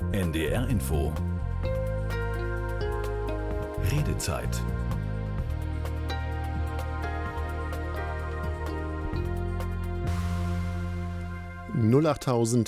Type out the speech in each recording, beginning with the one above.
NDR Info. Redezeit. (08000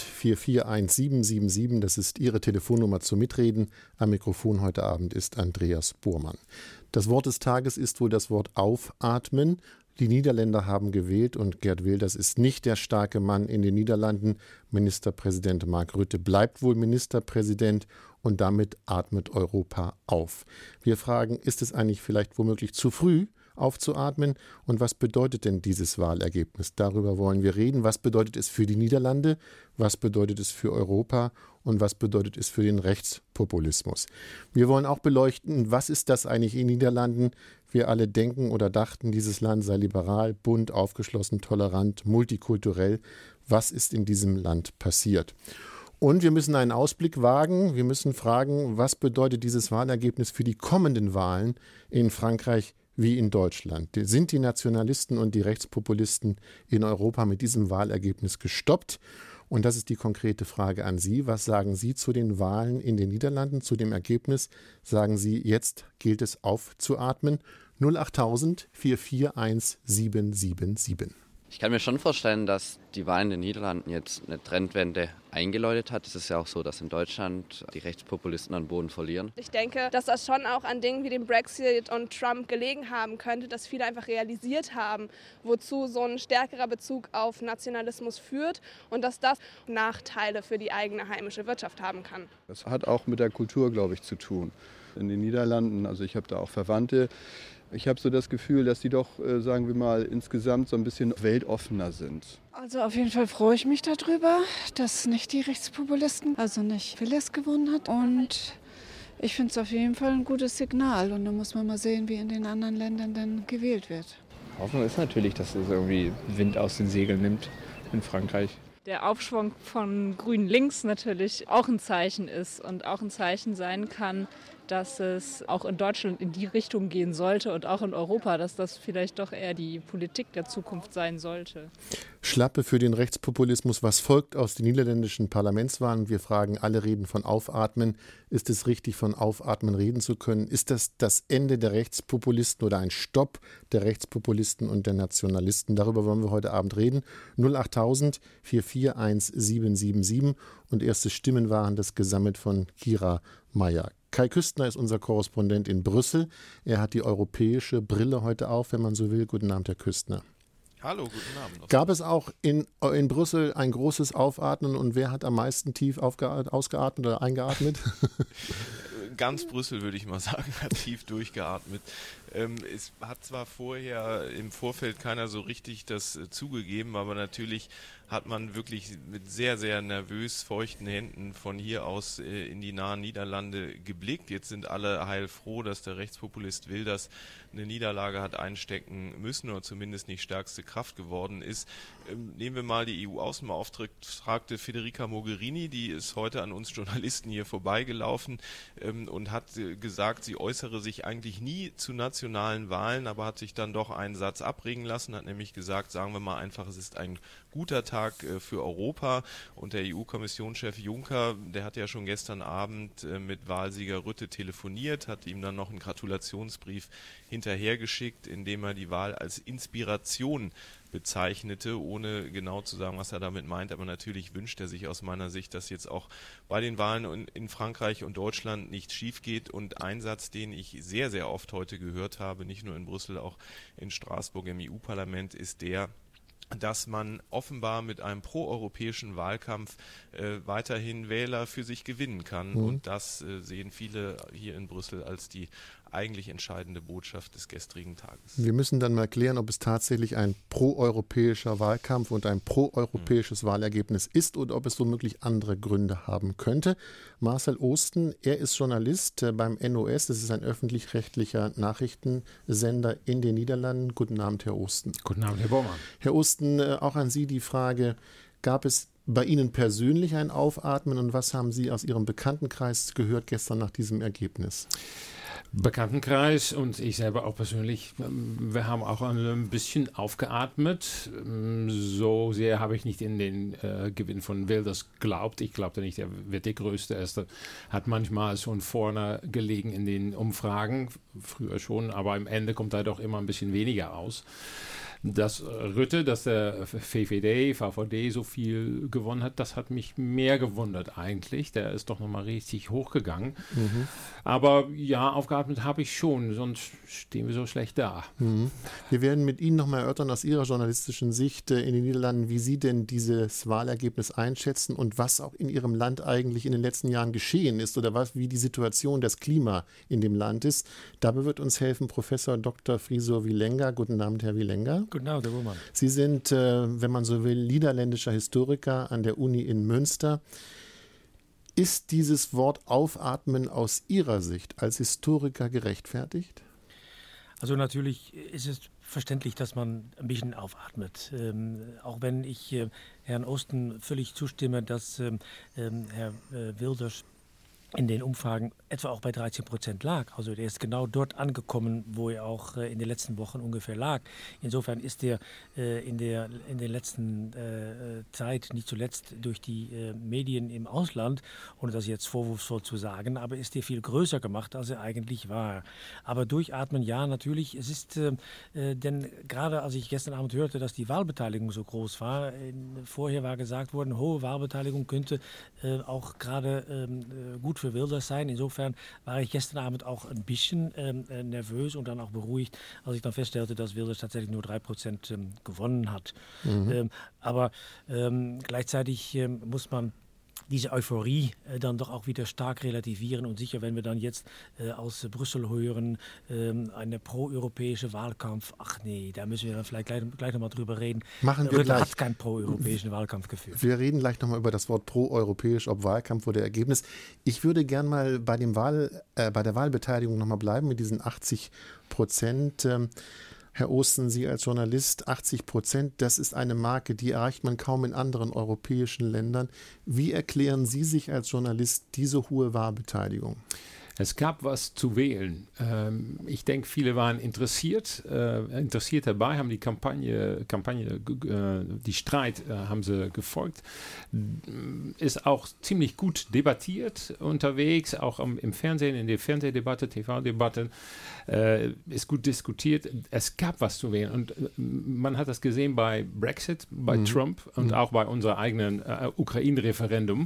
441 das ist Ihre Telefonnummer zum Mitreden. Am Mikrofon heute Abend ist Andreas Bormann. Das Wort des Tages ist wohl das Wort Aufatmen. Die Niederländer haben gewählt und Geert Wilders ist nicht der starke Mann in den Niederlanden. Ministerpräsident Mark Rutte bleibt wohl Ministerpräsident und damit atmet Europa auf. Wir fragen, ist es eigentlich vielleicht womöglich zu früh aufzuatmen und was bedeutet denn dieses Wahlergebnis? Darüber wollen wir reden. Was bedeutet es für die Niederlande? Was bedeutet es für Europa? Und was bedeutet es für den Rechtspopulismus? Wir wollen auch beleuchten, was ist das eigentlich in den Niederlanden? Wir alle denken oder dachten, dieses Land sei liberal, bunt, aufgeschlossen, tolerant, multikulturell. Was ist in diesem Land passiert? Und wir müssen einen Ausblick wagen. Wir müssen fragen, was bedeutet dieses Wahlergebnis für die kommenden Wahlen in Frankreich wie in Deutschland? Sind die Nationalisten und die Rechtspopulisten in Europa mit diesem Wahlergebnis gestoppt? Und das ist die konkrete Frage an Sie. Was sagen Sie zu den Wahlen in den Niederlanden, zu dem Ergebnis? Sagen Sie, jetzt gilt es aufzuatmen? 08000 441 777. Ich kann mir schon vorstellen, dass die Wahl in den Niederlanden jetzt eine Trendwende eingeläutet hat. Es ist ja auch so, dass in Deutschland die Rechtspopulisten an Boden verlieren. Ich denke, dass das schon auch an Dingen wie dem Brexit und Trump gelegen haben könnte, dass viele einfach realisiert haben, wozu so ein stärkerer Bezug auf Nationalismus führt und dass das Nachteile für die eigene heimische Wirtschaft haben kann. Das hat auch mit der Kultur, glaube ich, zu tun. In den Niederlanden, also ich habe da auch Verwandte, ich habe so das Gefühl, dass die doch, sagen wir mal, insgesamt so ein bisschen weltoffener sind. Also auf jeden Fall freue ich mich darüber, dass nicht die Rechtspopulisten, also nicht Fidesz gewonnen hat. Und ich finde es auf jeden Fall ein gutes Signal. Und dann muss man mal sehen, wie in den anderen Ländern dann gewählt wird. Hoffnung ist natürlich, dass es irgendwie Wind aus den Segeln nimmt in Frankreich. Der Aufschwung von Grün links natürlich auch ein Zeichen ist und auch ein Zeichen sein kann, dass es auch in Deutschland in die Richtung gehen sollte und auch in Europa, dass das vielleicht doch eher die Politik der Zukunft sein sollte. Schlappe für den Rechtspopulismus. Was folgt aus den niederländischen Parlamentswahlen? Wir fragen, alle reden von Aufatmen. Ist es richtig, von Aufatmen reden zu können? Ist das das Ende der Rechtspopulisten oder ein Stopp der Rechtspopulisten und der Nationalisten? Darüber wollen wir heute Abend reden. 08000 441 777 und erste Stimmen waren das gesammelt von Kira Meier. Kai Küstner ist unser Korrespondent in Brüssel. Er hat die europäische Brille heute auf, wenn man so will. Guten Abend, Herr Küstner. Hallo, guten Abend. Gab es auch in Brüssel ein großes Aufatmen und wer hat am meisten tief ausgeatmet oder eingeatmet? Ganz Brüssel, würde ich mal sagen, hat tief durchgeatmet. Es hat zwar vorher im Vorfeld keiner so richtig das zugegeben, aber natürlich hat man wirklich mit sehr, sehr nervös feuchten Händen von hier aus in die nahen Niederlande geblickt. Jetzt sind alle heilfroh, dass der Rechtspopulist Wilders eine Niederlage hat einstecken müssen oder zumindest nicht stärkste Kraft geworden ist. Nehmen wir mal die EU-Außenbeauftragte Federica Mogherini, die ist heute an uns Journalisten hier vorbeigelaufen und hat gesagt, sie äußere sich eigentlich nie zu nationalen Wahlen, aber hat sich dann doch einen Satz abbringen lassen, hat nämlich gesagt, sagen wir mal einfach, es ist ein guter Tag für Europa und der EU-Kommissionschef Juncker, der hat ja schon gestern Abend mit Wahlsieger Rutte telefoniert, hat ihm dann noch einen Gratulationsbrief hinterhergeschickt, in dem er die Wahl als Inspiration bezeichnete, ohne genau zu sagen, was er damit meint. Aber natürlich wünscht er sich aus meiner Sicht, dass jetzt auch bei den Wahlen in Frankreich und Deutschland nichts schief geht. Und ein Satz, den ich sehr, sehr oft heute gehört habe, nicht nur in Brüssel, auch in Straßburg im EU-Parlament, ist der, dass man offenbar mit einem proeuropäischen Wahlkampf weiterhin Wähler für sich gewinnen kann. Und das sehen viele hier in Brüssel als die eigentlich entscheidende Botschaft des gestrigen Tages. Wir müssen dann mal klären, ob es tatsächlich ein proeuropäischer Wahlkampf und ein proeuropäisches Wahlergebnis ist oder ob es womöglich andere Gründe haben könnte. Marcel Oosten, er ist Journalist beim NOS, das ist ein öffentlich-rechtlicher Nachrichtensender in den Niederlanden. Guten Abend, Herr Oosten. Guten Abend, Herr Bormann. Herr Oosten, auch an Sie die Frage, gab es bei Ihnen persönlich ein Aufatmen und was haben Sie aus Ihrem Bekanntenkreis gehört gestern nach diesem Ergebnis? Bekanntenkreis und ich selber auch persönlich, wir haben auch ein bisschen aufgeatmet. So sehr habe ich nicht in den Gewinn von Wilders geglaubt. Ich glaubte nicht, er wird der Größte. Er hat manchmal schon vorne gelegen in den Umfragen, früher schon, aber am Ende kommt da doch immer ein bisschen weniger raus. Dass Rutte, dass der VVD so viel gewonnen hat, das hat mich mehr gewundert eigentlich. Der ist doch nochmal richtig hochgegangen. Mhm. Aber ja, aufgeatmet habe ich schon, sonst stehen wir so schlecht da. Mhm. Wir werden mit Ihnen nochmal erörtern aus Ihrer journalistischen Sicht in den Niederlanden, wie Sie denn dieses Wahlergebnis einschätzen und was auch in Ihrem Land eigentlich in den letzten Jahren geschehen ist oder wie die Situation, das Klima in dem Land ist. Dabei wird uns helfen Professor Dr. Friso Wielenga. Guten Abend, Herr Wielenga. Guten Abend, Herr Wohlmann. Sie sind, wenn man so will, niederländischer Historiker an der Uni in Münster. Ist dieses Wort Aufatmen aus Ihrer Sicht als Historiker gerechtfertigt? Also natürlich ist es verständlich, dass man ein bisschen aufatmet. Auch wenn ich Herrn Oosten völlig zustimme, dass Herr Wilders in den Umfragen etwa auch bei 13% lag. Also der ist genau dort angekommen, wo er auch in den letzten Wochen ungefähr lag. Insofern ist er in der letzten Zeit, nicht zuletzt durch die Medien im Ausland, ohne das jetzt vorwurfsvoll zu sagen, aber ist er viel größer gemacht, als er eigentlich war. Aber durchatmen, ja, natürlich. Es ist, denn gerade als ich gestern Abend hörte, dass die Wahlbeteiligung so groß war, vorher war gesagt worden, hohe Wahlbeteiligung könnte auch gerade gut für Wilders sein. Insofern war ich gestern Abend auch ein bisschen nervös und dann auch beruhigt, als ich dann feststellte, dass Wilders tatsächlich nur 3% gewonnen hat. Mhm. Aber gleichzeitig muss man diese Euphorie dann doch auch wieder stark relativieren und sicher, wenn wir dann jetzt aus Brüssel hören, eine proeuropäische Wahlkampf, ach nee, da müssen wir dann vielleicht gleich nochmal drüber reden. Machen wir gleich. Hat keinen proeuropäischen Wahlkampf geführt. Wir reden gleich nochmal über das Wort proeuropäisch, ob Wahlkampf oder Ergebnis. Ich würde gern mal bei der Wahlbeteiligung nochmal bleiben mit diesen 80%. Herr Oosten, Sie als Journalist, 80%, das ist eine Marke, die erreicht man kaum in anderen europäischen Ländern. Wie erklären Sie sich als Journalist diese hohe Wahlbeteiligung? Es gab was zu wählen. Ich denke, viele waren interessiert dabei, haben die Kampagne, die Streit haben sie gefolgt. Ist auch ziemlich gut debattiert unterwegs, auch im Fernsehen, in der Fernsehdebatte, TV-Debatten, ist gut diskutiert. Es gab was zu wählen und man hat das gesehen bei Brexit, bei Trump und auch bei unserem eigenen Ukraine-Referendum,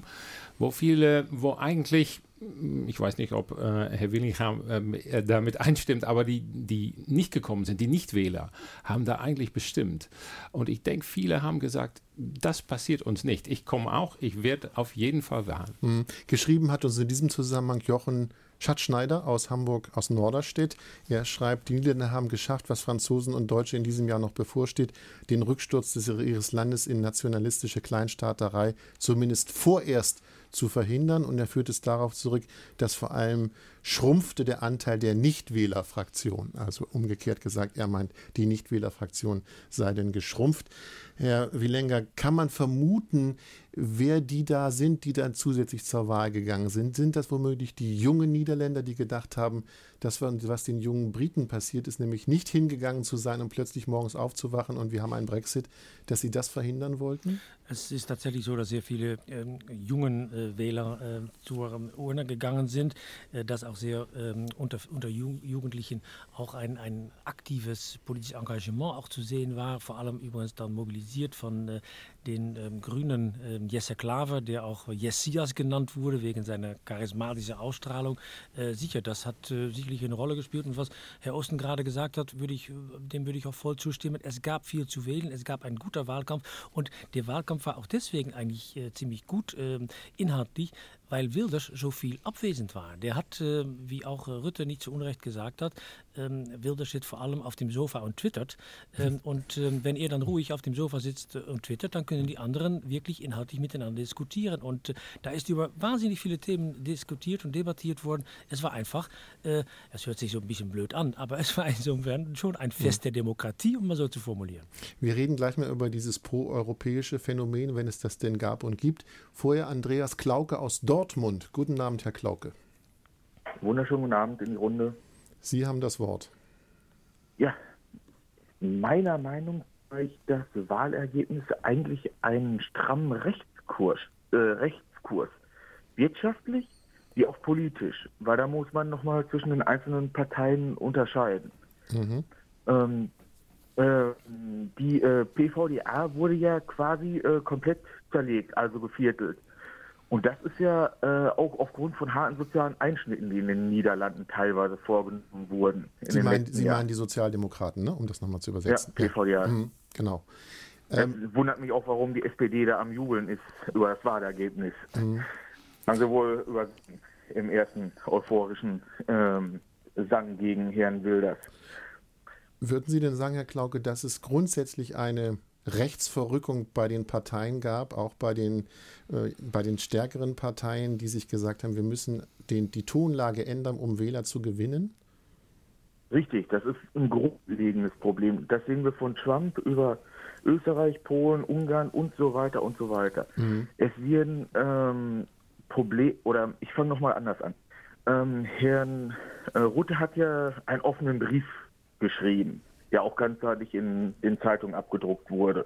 wo eigentlich, ich weiß nicht, ob Herr Willingham damit einstimmt, aber die nicht gekommen sind, die Nichtwähler, haben da eigentlich bestimmt. Und ich denke, viele haben gesagt, das passiert uns nicht. Ich komme auch, ich werde auf jeden Fall wählen. Geschrieben hat uns in diesem Zusammenhang Jochen Schatzschneider aus Hamburg, aus Norderstedt. Er schreibt, die Niederländer haben geschafft, was Franzosen und Deutsche in diesem Jahr noch bevorsteht, den Rücksturz ihres Landes in nationalistische Kleinstaaterei zumindest vorerst zu verhindern. Und er führt es darauf zurück, dass vor allem schrumpfte der Anteil der Nichtwählerfraktion. Also umgekehrt gesagt, er meint, die Nichtwählerfraktion sei denn geschrumpft. Herr Wielenga, kann man vermuten, wer die da sind, die dann zusätzlich zur Wahl gegangen sind? Sind das womöglich die jungen Niederländer, die gedacht haben, das, was den jungen Briten passiert ist, nämlich nicht hingegangen zu sein und plötzlich morgens aufzuwachen und wir haben einen Brexit, dass sie das verhindern wollten? Es ist tatsächlich so, dass sehr viele jungen Wähler zur Urne gegangen sind, dass auch sehr unter Jugendlichen auch ein aktives politisches Engagement auch zu sehen war, vor allem übrigens dann mobilisiert von den Grünen Jesse Klaver, der auch Jessias genannt wurde, wegen seiner charismatischen Ausstrahlung. Sicher, das hat sicherlich eine Rolle gespielt. Und was Herr Oosten gerade gesagt hat, dem würde ich auch voll zustimmen. Es gab viel zu wählen, es gab einen guten Wahlkampf und der Wahlkampf war auch deswegen eigentlich ziemlich gut inhaltlich, weil Wilders so viel abwesend war. Der hat, wie auch Rutte nicht zu Unrecht gesagt hat, Wilders sitzt vor allem auf dem Sofa und twittert. Und wenn er dann ruhig auf dem Sofa sitzt und twittert, dann können die anderen wirklich inhaltlich miteinander diskutieren. Und da ist über wahnsinnig viele Themen diskutiert und debattiert worden. Es war einfach, es hört sich so ein bisschen blöd an, aber es war insofern schon ein Fest der Demokratie, um mal so zu formulieren. Wir reden gleich mal über dieses proeuropäische Phänomen, wenn es das denn gab und gibt. Vorher Andreas Klauke aus Dortmund. Guten Abend, Herr Klauke. Wunderschönen guten Abend in die Runde. Sie haben das Wort. Ja, meiner Meinung nach ist das Wahlergebnis eigentlich einen strammen Rechtskurs. Wirtschaftlich wie auch politisch, weil da muss man nochmal zwischen den einzelnen Parteien unterscheiden. Die PvdA wurde ja quasi komplett zerlegt, also geviertelt. Und das ist ja auch aufgrund von harten sozialen Einschnitten, die in den Niederlanden teilweise vorgenommen wurden. Sie meinen die Sozialdemokraten, ne? Um das nochmal zu übersetzen. Ja, PvdA. Genau. Wundert mich auch, warum die SPD da am Jubeln ist über das Wahlergebnis. Haben sie wohl im ersten euphorischen Sang gegen Herrn Wilders. Würden Sie denn sagen, Herr Klauke, dass es grundsätzlich eine Rechtsverrückung bei den Parteien gab, auch bei den stärkeren Parteien, die sich gesagt haben, wir müssen die Tonlage ändern, um Wähler zu gewinnen? Richtig, das ist ein grundlegendes Problem. Das sehen wir von Trump über Österreich, Polen, Ungarn und so weiter und so weiter. Es werden ich fange nochmal anders an. Herrn Rutte hat ja einen offenen Brief geschrieben, der auch ganzheitlich in den Zeitungen abgedruckt wurde,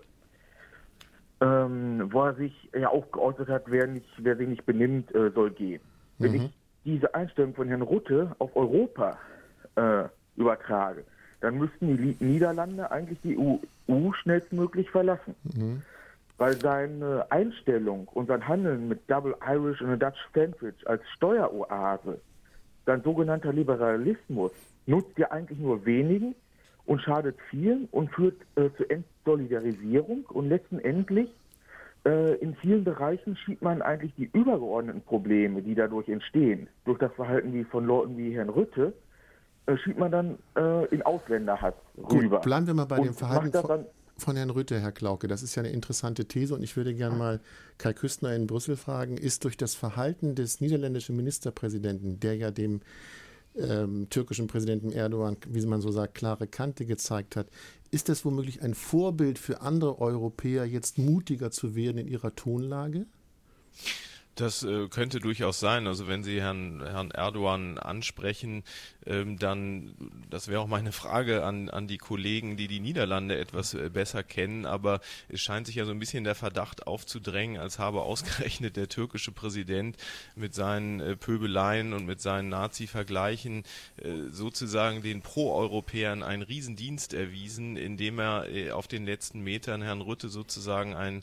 wo er sich ja auch geäußert hat, wer sich nicht benimmt, soll gehen. Wenn ich diese Einstellung von Herrn Rutte auf Europa übertrage, dann müssten die Niederlande eigentlich die EU schnellstmöglich verlassen. Weil seine Einstellung und sein Handeln mit Double Irish und Dutch Sandwich als Steueroase, sein sogenannter Liberalismus, nutzt ja eigentlich nur wenigen und schadet vielen und führt zu Entsolidarisierung und letztendlich in vielen Bereichen schiebt man eigentlich die übergeordneten Probleme, die dadurch entstehen, durch das Verhalten von Leuten wie Herrn Rütte, schiebt man dann in Ausländerhass rüber. Gut, bleiben wir mal bei dem Verhalten von Herrn Rütte, Herr Klauke. Das ist ja eine interessante These und ich würde gerne mal Kai Küstner in Brüssel fragen, ist durch das Verhalten des niederländischen Ministerpräsidenten, der ja dem türkischen Präsidenten Erdogan, wie man so sagt, klare Kante gezeigt hat, ist das womöglich ein Vorbild für andere Europäer, jetzt mutiger zu werden in ihrer Tonlage? Das könnte durchaus sein. Also wenn Sie Herrn Erdogan ansprechen, dann, das wäre auch meine Frage an die Kollegen, die die Niederlande etwas besser kennen, aber es scheint sich ja so ein bisschen der Verdacht aufzudrängen, als habe ausgerechnet der türkische Präsident mit seinen Pöbeleien und mit seinen Nazi-Vergleichen sozusagen den Pro-Europäern einen Riesendienst erwiesen, indem er auf den letzten Metern Herrn Rutte sozusagen ein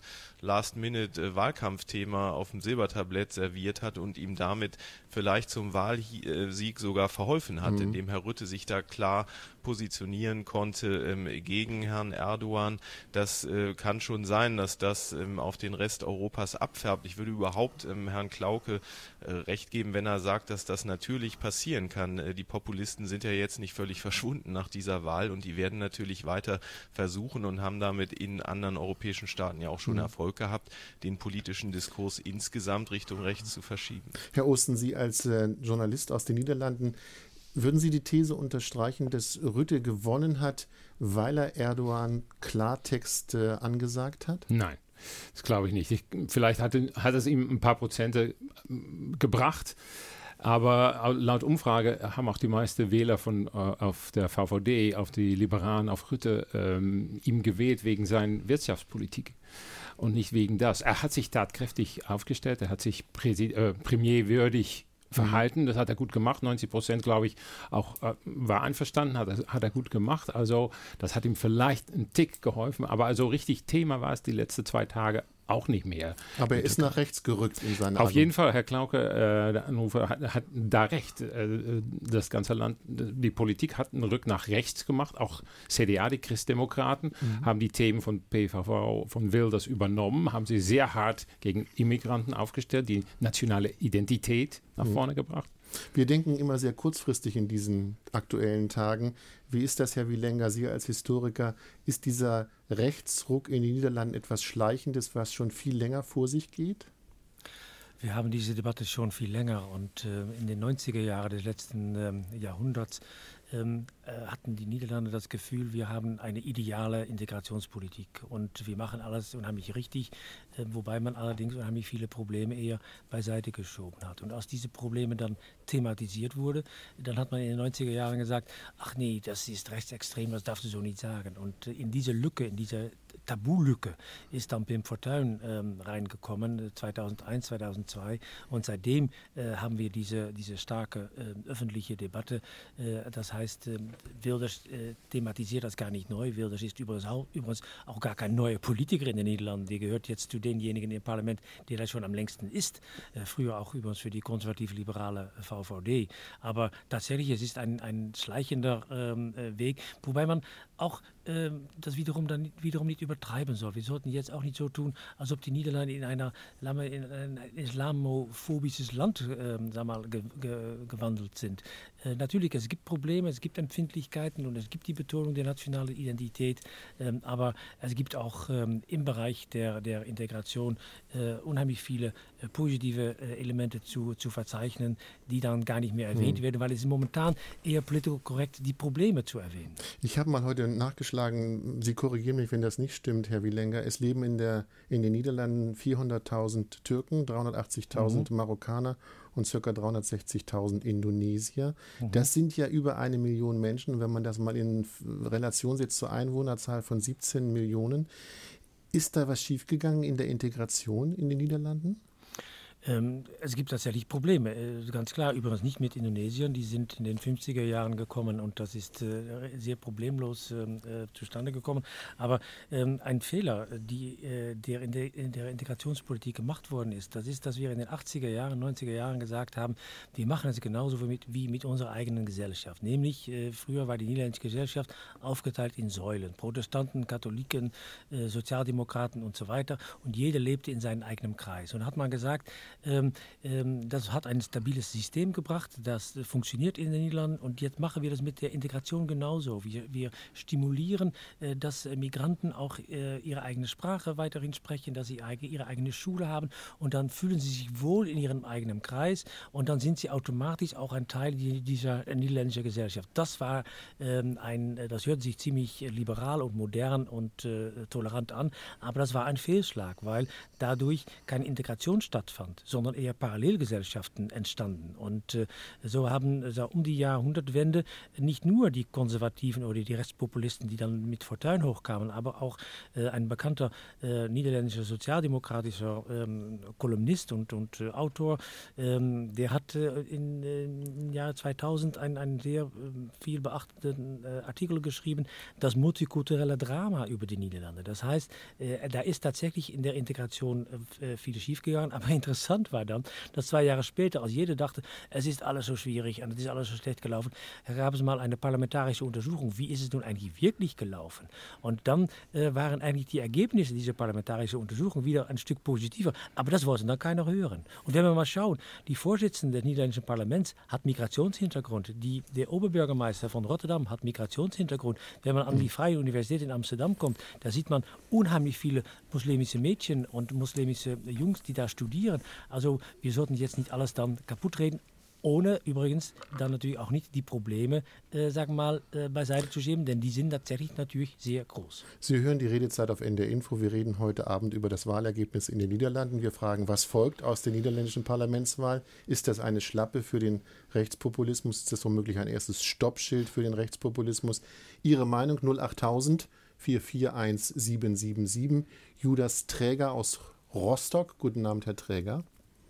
Last-Minute-Wahlkampfthema auf dem Silbertablett serviert hat und ihm damit vielleicht zum Wahlsieg sogar verholfen hat, indem Herr Rutte sich da klar positionieren konnte gegen Herrn Erdogan. Das kann schon sein, dass das auf den Rest Europas abfärbt. Ich würde überhaupt Herrn Klauke recht geben, wenn er sagt, dass das natürlich passieren kann. Die Populisten sind ja jetzt nicht völlig verschwunden nach dieser Wahl und die werden natürlich weiter versuchen und haben damit in anderen europäischen Staaten ja auch schon Erfolg gehabt, den politischen Diskurs insgesamt Richtung rechts zu verschieben. Herr Osten, Sie als Journalist aus den Niederlanden, würden Sie die These unterstreichen, dass Rutte gewonnen hat, weil er Erdogan Klartext angesagt hat? Nein, das glaube ich nicht. Vielleicht hat es ihm ein paar Prozente gebracht, aber laut Umfrage haben auch die meisten Wähler auf der VVD, auf die Liberalen, auf Rutte ihm gewählt wegen seiner Wirtschaftspolitik. Und nicht wegen das. Er hat sich tatkräftig aufgestellt, er hat sich premierwürdig verhalten, das hat er gut gemacht, 90%, glaube ich, auch war einverstanden, hat er gut gemacht, also das hat ihm vielleicht einen Tick geholfen, aber also richtig Thema war es die letzten 2 Tage auch nicht mehr. Aber er ist nach rechts gerückt in seiner Auf jeden Fall, Herr Klauke, der Anrufer, hat da recht. Das ganze Land, die Politik hat einen Rück nach rechts gemacht. Auch CDA, die Christdemokraten, haben die Themen von PVV, von Wilders übernommen, haben sie sehr hart gegen Immigranten aufgestellt, die nationale Identität nach vorne gebracht. Wir denken immer sehr kurzfristig in diesen aktuellen Tagen. Wie ist das, Herr Wielenga, Sie als Historiker? Ist dieser Rechtsruck in den Niederlanden etwas Schleichendes, was schon viel länger vor sich geht? Wir haben diese Debatte schon viel länger und in den 90er Jahren des letzten Jahrhunderts hatten die Niederlande das Gefühl, wir haben eine ideale Integrationspolitik und wir machen alles unheimlich richtig, wobei man allerdings unheimlich viele Probleme eher beiseite geschoben hat. Und als diese Probleme dann thematisiert wurde, dann hat man in den 90er Jahren gesagt, ach nee, das ist rechtsextrem, das darfst du so nicht sagen. Und in diese Lücke, in diese Tabulücke ist dann Pim Fortuyn reingekommen, 2001, 2002. Und seitdem haben wir diese starke öffentliche Debatte. Das heißt, Wilders thematisiert das gar nicht neu. Wilders ist übrigens auch gar kein neuer Politiker in den Niederlanden. Der gehört jetzt zu denjenigen im Parlament, der das schon am längsten ist. Früher auch übrigens für die konservativ-liberale VVD. Aber tatsächlich, es ist ein schleichender Weg, wobei man auch das wiederum nicht übertreiben soll. Wir sollten jetzt auch nicht so tun, als ob die Niederlande in ein islamophobisches Land gewandelt sind. Natürlich, es gibt Probleme, es gibt Empfindlichkeiten und es gibt die Betonung der nationalen Identität, aber es gibt auch im Bereich der Integration unheimlich viele positive Elemente zu verzeichnen, die dann gar nicht mehr erwähnt werden, weil es ist momentan eher politisch korrekt, die Probleme zu erwähnen. Ich habe mal heute nachgeschlagen, Sie korrigieren mich, wenn das nicht stimmt, Herr Wielenga. Es leben in den Niederlanden 400.000 Türken, 380.000 Marokkaner und ca. 360.000 Indonesier. Das sind ja über 1 Million Menschen. Wenn man das mal in Relation setzt zur Einwohnerzahl von 17 Millionen, ist da was schiefgegangen in der Integration in den Niederlanden? Es gibt tatsächlich Probleme, ganz klar, übrigens nicht mit Indonesiern, die sind in den 50er Jahren gekommen und das ist sehr problemlos zustande gekommen. Aber ein Fehler, der in der Integrationspolitik gemacht worden ist, das ist, dass wir in den 80er Jahren, 90er Jahren gesagt haben, wir machen es genauso wie mit unserer eigenen Gesellschaft. Nämlich, früher war die niederländische Gesellschaft aufgeteilt in Säulen, Protestanten, Katholiken, Sozialdemokraten und so weiter und jeder lebte in seinem eigenen Kreis. Und da hat man gesagt, das hat ein stabiles System gebracht, das funktioniert in den Niederlanden und jetzt machen wir das mit der Integration genauso. Wir stimulieren, dass Migranten auch ihre eigene Sprache weiterhin sprechen, dass sie ihre eigene Schule haben und dann fühlen sie sich wohl in ihrem eigenen Kreis und dann sind sie automatisch auch ein Teil dieser niederländischen Gesellschaft. Das war das hört sich ziemlich liberal und modern und tolerant an, aber das war ein Fehlschlag, weil dadurch keine Integration stattfand, sondern eher Parallelgesellschaften entstanden. Und so haben um die Jahrhundertwende nicht nur die Konservativen oder die Rechtspopulisten, die dann mit Fortuyn hochkamen, aber auch ein bekannter niederländischer sozialdemokratischer Kolumnist und Autor, der hat im Jahr 2000 einen sehr viel beachteten Artikel geschrieben, das multikulturelle Drama über die Niederlande. Das heißt, da ist tatsächlich in der Integration viel schiefgegangen, aber interessant war dann, dass 2 Jahre später, als jeder dachte, es ist alles so schwierig und es ist alles so schlecht gelaufen, gab es mal eine parlamentarische Untersuchung, wie ist es nun eigentlich wirklich gelaufen? Und dann waren eigentlich die Ergebnisse dieser parlamentarischen Untersuchung wieder ein Stück positiver, aber das wollte dann keiner hören. Und wenn wir mal schauen, die Vorsitzende des niederländischen Parlaments hat Migrationshintergrund, der Oberbürgermeister von Rotterdam hat Migrationshintergrund. Wenn man an die Freie Universität in Amsterdam kommt, da sieht man unheimlich viele muslimische Mädchen und muslimische Jungs, die da studieren. Also wir sollten jetzt nicht alles dann kaputt reden, ohne übrigens dann natürlich auch nicht die Probleme, beiseite zu schieben, denn die sind tatsächlich natürlich sehr groß. Sie hören die Redezeit auf NDR Info. Wir reden heute Abend über das Wahlergebnis in den Niederlanden. Wir fragen, was folgt aus der niederländischen Parlamentswahl? Ist das eine Schlappe für den Rechtspopulismus? Ist das womöglich ein erstes Stoppschild für den Rechtspopulismus? Ihre Meinung 08000 441 777. Judas Träger aus Rostock. Guten Abend, Herr Träger.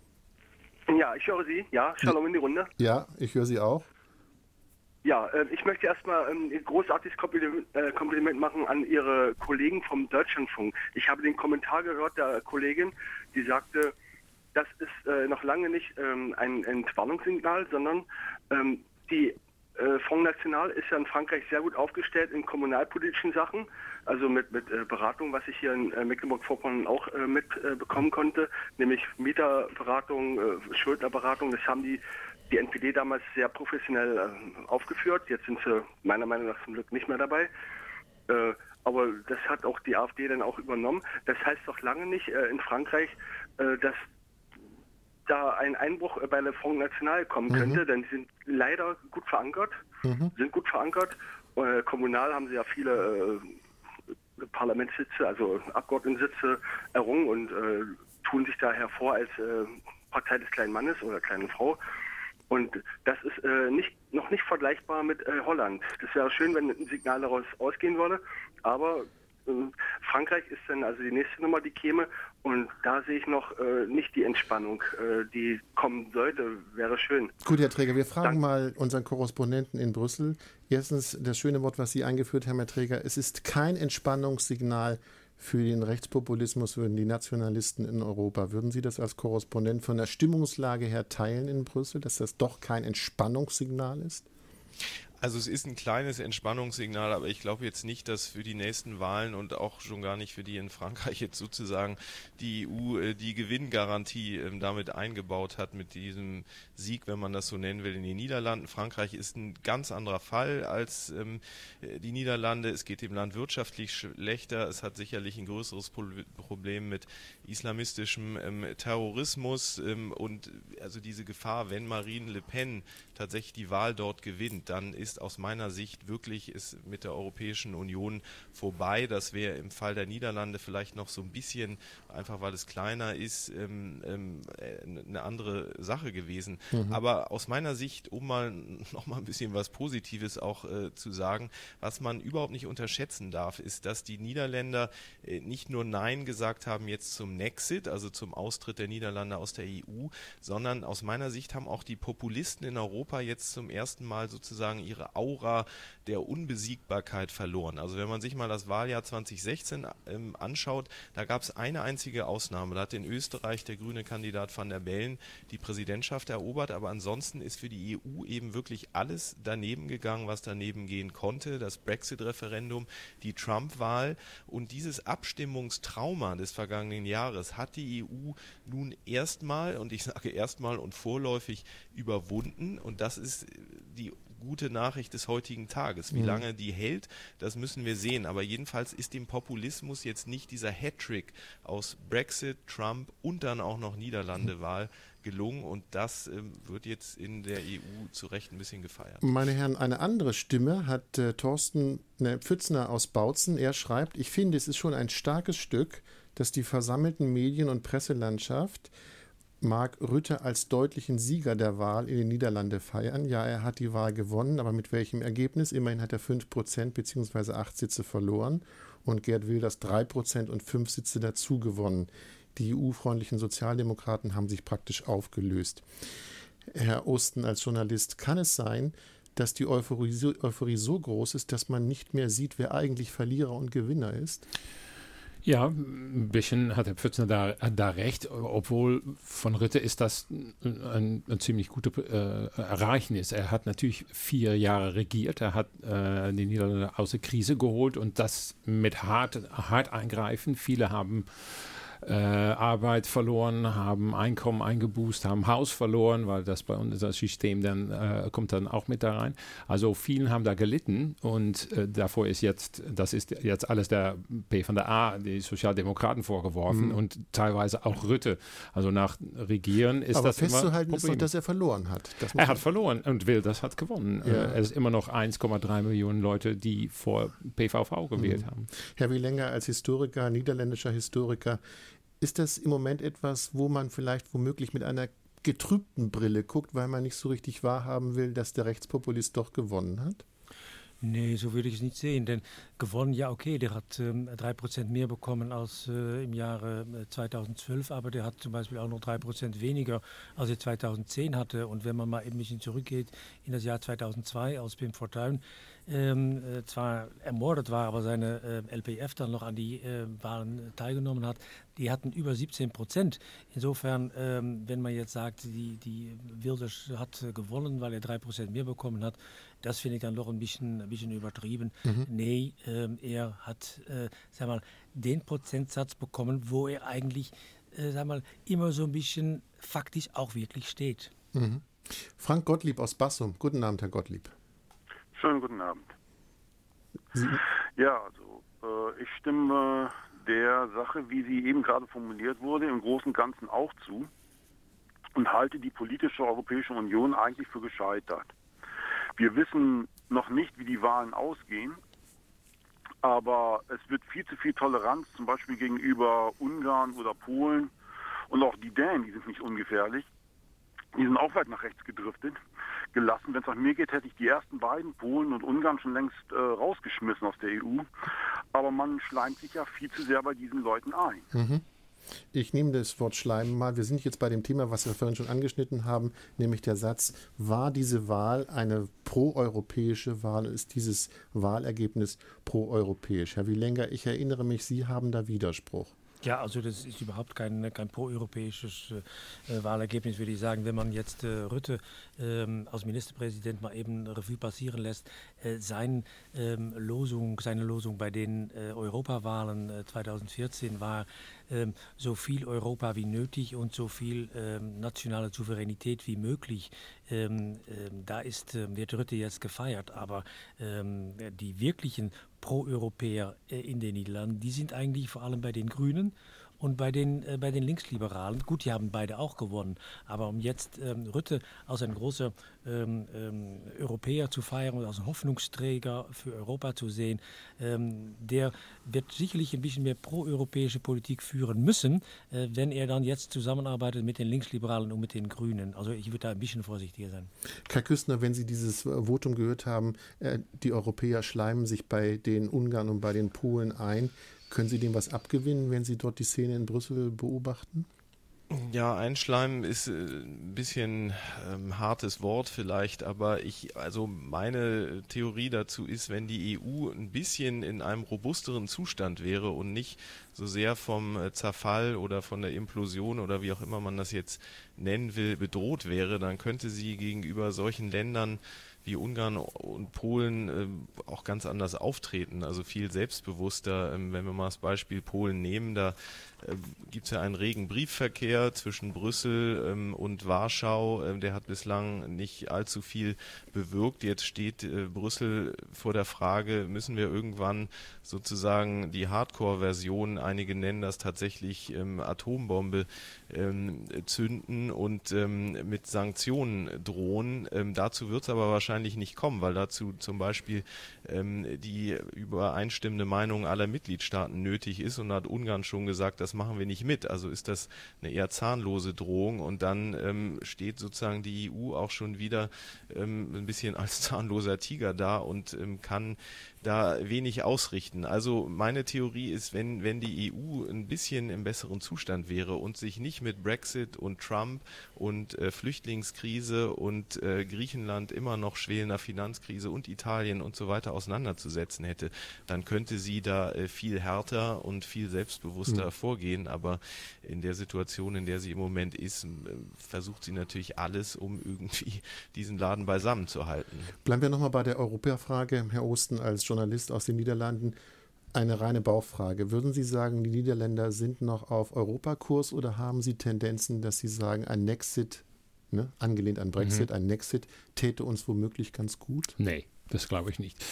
Ja, ich höre Sie. Ja, Shalom in die Runde. Ja, ich höre Sie auch. Ja, ich möchte erstmal ein großartiges Kompliment machen an Ihre Kollegen vom Deutschlandfunk. Ich habe den Kommentar gehört der Kollegin, die sagte, das ist noch lange nicht ein Entwarnungssignal, sondern die Front National ist ja in Frankreich sehr gut aufgestellt in kommunalpolitischen Sachen, also mit Beratung, was ich hier in Mecklenburg-Vorpommern auch mitbekommen konnte, nämlich Mieterberatung, Schuldnerberatung. Das haben die NPD damals sehr professionell aufgeführt. Jetzt sind sie meiner Meinung nach zum Glück nicht mehr dabei. Aber das hat auch die AfD dann auch übernommen. Das heißt doch lange nicht in Frankreich, dass da ein Einbruch bei der Front National kommen könnte, denn sie sind leider gut verankert, Kommunal haben sie ja viele Parlamentssitze, also Abgeordnetensitze errungen und tun sich da hervor als Partei des kleinen Mannes oder kleinen Frau. Und das ist noch nicht vergleichbar mit Holland. Das wäre schön, wenn ein Signal daraus ausgehen würde, aber Frankreich ist dann also die nächste Nummer, die käme, und da sehe ich noch nicht die Entspannung, die kommen sollte, wäre schön. Gut, Herr Träger, wir fragen mal unseren Korrespondenten in Brüssel. Erstens das schöne Wort, was Sie eingeführt haben, Herr Träger, es ist kein Entspannungssignal für den Rechtspopulismus, für die Nationalisten in Europa. Würden Sie das als Korrespondent von der Stimmungslage her teilen in Brüssel, dass das doch kein Entspannungssignal ist? Also es ist ein kleines Entspannungssignal, aber ich glaube jetzt nicht, dass für die nächsten Wahlen und auch schon gar nicht für die in Frankreich jetzt sozusagen die EU die Gewinngarantie damit eingebaut hat mit diesem Sieg, wenn man das so nennen will, in den Niederlanden. Frankreich ist ein ganz anderer Fall als die Niederlande. Es geht dem Land wirtschaftlich schlechter. Es hat sicherlich ein größeres Problem mit islamistischem Terrorismus und also diese Gefahr, wenn Marine Le Pen tatsächlich die Wahl dort gewinnt, dann ist aus meiner Sicht wirklich ist mit der Europäischen Union vorbei. Das wäre im Fall der Niederlande vielleicht noch so ein bisschen, einfach weil es kleiner ist, eine andere Sache gewesen. Aber aus meiner Sicht, um noch mal ein bisschen was Positives auch zu sagen, was man überhaupt nicht unterschätzen darf, ist, dass die Niederländer nicht nur Nein gesagt haben jetzt zum Nexit, also zum Austritt der Niederlande aus der EU, sondern aus meiner Sicht haben auch die Populisten in Europa jetzt zum ersten Mal sozusagen ihre Aura der Unbesiegbarkeit verloren. Also wenn man sich mal das Wahljahr 2016 anschaut, da gab es eine einzige Ausnahme. Da hat in Österreich der grüne Kandidat Van der Bellen die Präsidentschaft erobert, aber ansonsten ist für die EU eben wirklich alles daneben gegangen, was daneben gehen konnte. Das Brexit-Referendum, die Trump-Wahl und dieses Abstimmungstrauma des vergangenen Jahres hat die EU nun erstmal, und ich sage erstmal und vorläufig, überwunden, und das ist die gute Nachricht des heutigen Tages. Wie lange die hält, das müssen wir sehen. Aber jedenfalls ist dem Populismus jetzt nicht dieser Hattrick aus Brexit, Trump und dann auch noch Niederlande-Wahl gelungen. Und das wird jetzt in der EU zu Recht ein bisschen gefeiert. Meine Herren, eine andere Stimme hat Thorsten Pfützner aus Bautzen. Er schreibt, ich finde, es ist schon ein starkes Stück, dass die versammelten Medien- und Presselandschaft Mark Rutte als deutlichen Sieger der Wahl in den Niederlanden feiern. Ja, er hat die Wahl gewonnen, aber mit welchem Ergebnis? Immerhin hat er 5% bzw. 8 Sitze verloren und Geert Wilders 3% und 5 Sitze dazu gewonnen. Die EU-freundlichen Sozialdemokraten haben sich praktisch aufgelöst. Herr Osten als Journalist, kann es sein, dass die Euphorie so groß ist, dass man nicht mehr sieht, wer eigentlich Verlierer und Gewinner ist? Ja, ein bisschen hat Herr Pfützner da recht, obwohl von Rutte ist das ein ziemlich gutes Ereignis. Er hat natürlich 4 Jahre regiert, er hat die Niederlande aus der Krise geholt und das mit hart eingreifen. Viele haben Arbeit verloren, haben Einkommen eingeboost, haben Haus verloren, weil das bei uns das System dann kommt dann auch mit da rein. Also vielen haben da gelitten und davor ist jetzt alles der PvdA, die Sozialdemokraten vorgeworfen und teilweise auch Rutte. Also nach Regieren ist aber das immer festzuhalten ist doch, dass er verloren hat. Er hat verloren und Wilders hat gewonnen. Ja. Es ist immer noch 1,3 Millionen Leute, die vor PVV gewählt haben. Herr Wielenga, als Historiker, niederländischer Historiker, ist das im Moment etwas, wo man vielleicht womöglich mit einer getrübten Brille guckt, weil man nicht so richtig wahrhaben will, dass der Rechtspopulist doch gewonnen hat? Nee, so würde ich es nicht sehen. Denn gewonnen, ja okay, der hat 3% mehr bekommen als im Jahre 2012, aber der hat zum Beispiel auch noch 3% weniger, als er 2010 hatte. Und wenn man mal ein bisschen zurückgeht in das Jahr 2002, als Pim Fortuyn zwar ermordet war, aber seine LPF dann noch an die Wahlen teilgenommen hat, die hatten über 17%. Insofern, wenn man jetzt sagt, die Wilders hat gewonnen, weil er 3% mehr bekommen hat, das finde ich dann doch ein bisschen übertrieben. Nee, er hat den Prozentsatz bekommen, wo er eigentlich immer so ein bisschen faktisch auch wirklich steht. Frank Gottlieb aus Bassum. Guten Abend, Herr Gottlieb. Schönen guten Abend. Ja, also ich stimme der Sache, wie sie eben gerade formuliert wurde, im Großen und Ganzen auch zu. und halte die politische Europäische Union eigentlich für gescheitert. Wir wissen noch nicht, wie die Wahlen ausgehen, aber es wird viel zu viel Toleranz, zum Beispiel gegenüber Ungarn oder Polen, und auch die Dänen, die sind nicht ungefährlich, die sind auch weit nach rechts gedriftet, gelassen. Wenn es nach mir geht, hätte ich die ersten beiden, Polen und Ungarn, schon längst rausgeschmissen aus der EU. Aber man schleimt sich ja viel zu sehr bei diesen Leuten ein. Mhm. Ich nehme das Wort Schleimen mal. Wir sind jetzt bei dem Thema, was wir vorhin schon angeschnitten haben, nämlich der Satz, war diese Wahl eine proeuropäische Wahl? Ist dieses Wahlergebnis proeuropäisch? Herr Wielenga, ich erinnere mich, Sie haben da Widerspruch. Ja, also das ist überhaupt kein proeuropäisches Wahlergebnis, würde ich sagen. Wenn man jetzt Rutte als Ministerpräsident mal eben Revue passieren lässt, seine Losung bei den Europawahlen 2014 war so viel Europa wie nötig und so viel nationale Souveränität wie möglich. Da wird Rutte jetzt gefeiert, aber die wirklichen Pro-Europäer in den Niederlanden, die sind eigentlich vor allem bei den Grünen und bei den Linksliberalen. Gut, die haben beide auch gewonnen, aber um jetzt Rutte als ein großer Europäer zu feiern und als Hoffnungsträger für Europa zu sehen, der wird sicherlich ein bisschen mehr pro-europäische Politik führen müssen, wenn er dann jetzt zusammenarbeitet mit den Linksliberalen und mit den Grünen. Also ich würde da ein bisschen vorsichtiger sein. Kai Küstner, wenn Sie dieses Votum gehört haben, die Europäer schleimen sich bei den Ungarn und bei den Polen ein, können Sie dem was abgewinnen, wenn Sie dort die Szene in Brüssel beobachten? Ja, einschleimen ist ein bisschen hartes Wort vielleicht, aber meine Theorie dazu ist, wenn die EU ein bisschen in einem robusteren Zustand wäre und nicht so sehr vom Zerfall oder von der Implosion oder wie auch immer man das jetzt nennen will, bedroht wäre, dann könnte sie gegenüber solchen Ländern wie Ungarn und Polen auch ganz anders auftreten, also viel selbstbewusster. Wenn wir mal das Beispiel Polen nehmen, da gibt es ja einen regen Briefverkehr zwischen Brüssel und Warschau. Der hat bislang nicht allzu viel bewirkt. Jetzt steht Brüssel vor der Frage, müssen wir irgendwann sozusagen die Hardcore-Version, einige nennen das tatsächlich Atombombe, zünden und mit Sanktionen drohen. Dazu wird es aber wahrscheinlich nicht kommen, weil dazu zum Beispiel die übereinstimmende Meinung aller Mitgliedstaaten nötig ist, und da hat Ungarn schon gesagt, das machen wir nicht mit. Also ist das eine eher zahnlose Drohung, und dann steht sozusagen die EU auch schon wieder ein bisschen als zahnloser Tiger da und kann da wenig ausrichten. Also meine Theorie ist, wenn die EU ein bisschen im besseren Zustand wäre und sich nicht mit Brexit und Trump und Flüchtlingskrise und Griechenland immer noch schwelender Finanzkrise und Italien und so weiter auseinanderzusetzen hätte, dann könnte sie da viel härter und viel selbstbewusster vorgehen. Aber in der Situation, in der sie im Moment ist, versucht sie natürlich alles, um irgendwie diesen Laden beisammen zu halten. Bleiben wir nochmal bei der Europafrage, Herr Osten, als Journalist aus den Niederlanden. Eine reine Bauchfrage. Würden Sie sagen, die Niederländer sind noch auf Europakurs, oder haben Sie Tendenzen, dass Sie sagen, ein Nexit, angelehnt an Brexit, ein Nexit täte uns womöglich ganz gut? Nee. Das glaube ich nicht.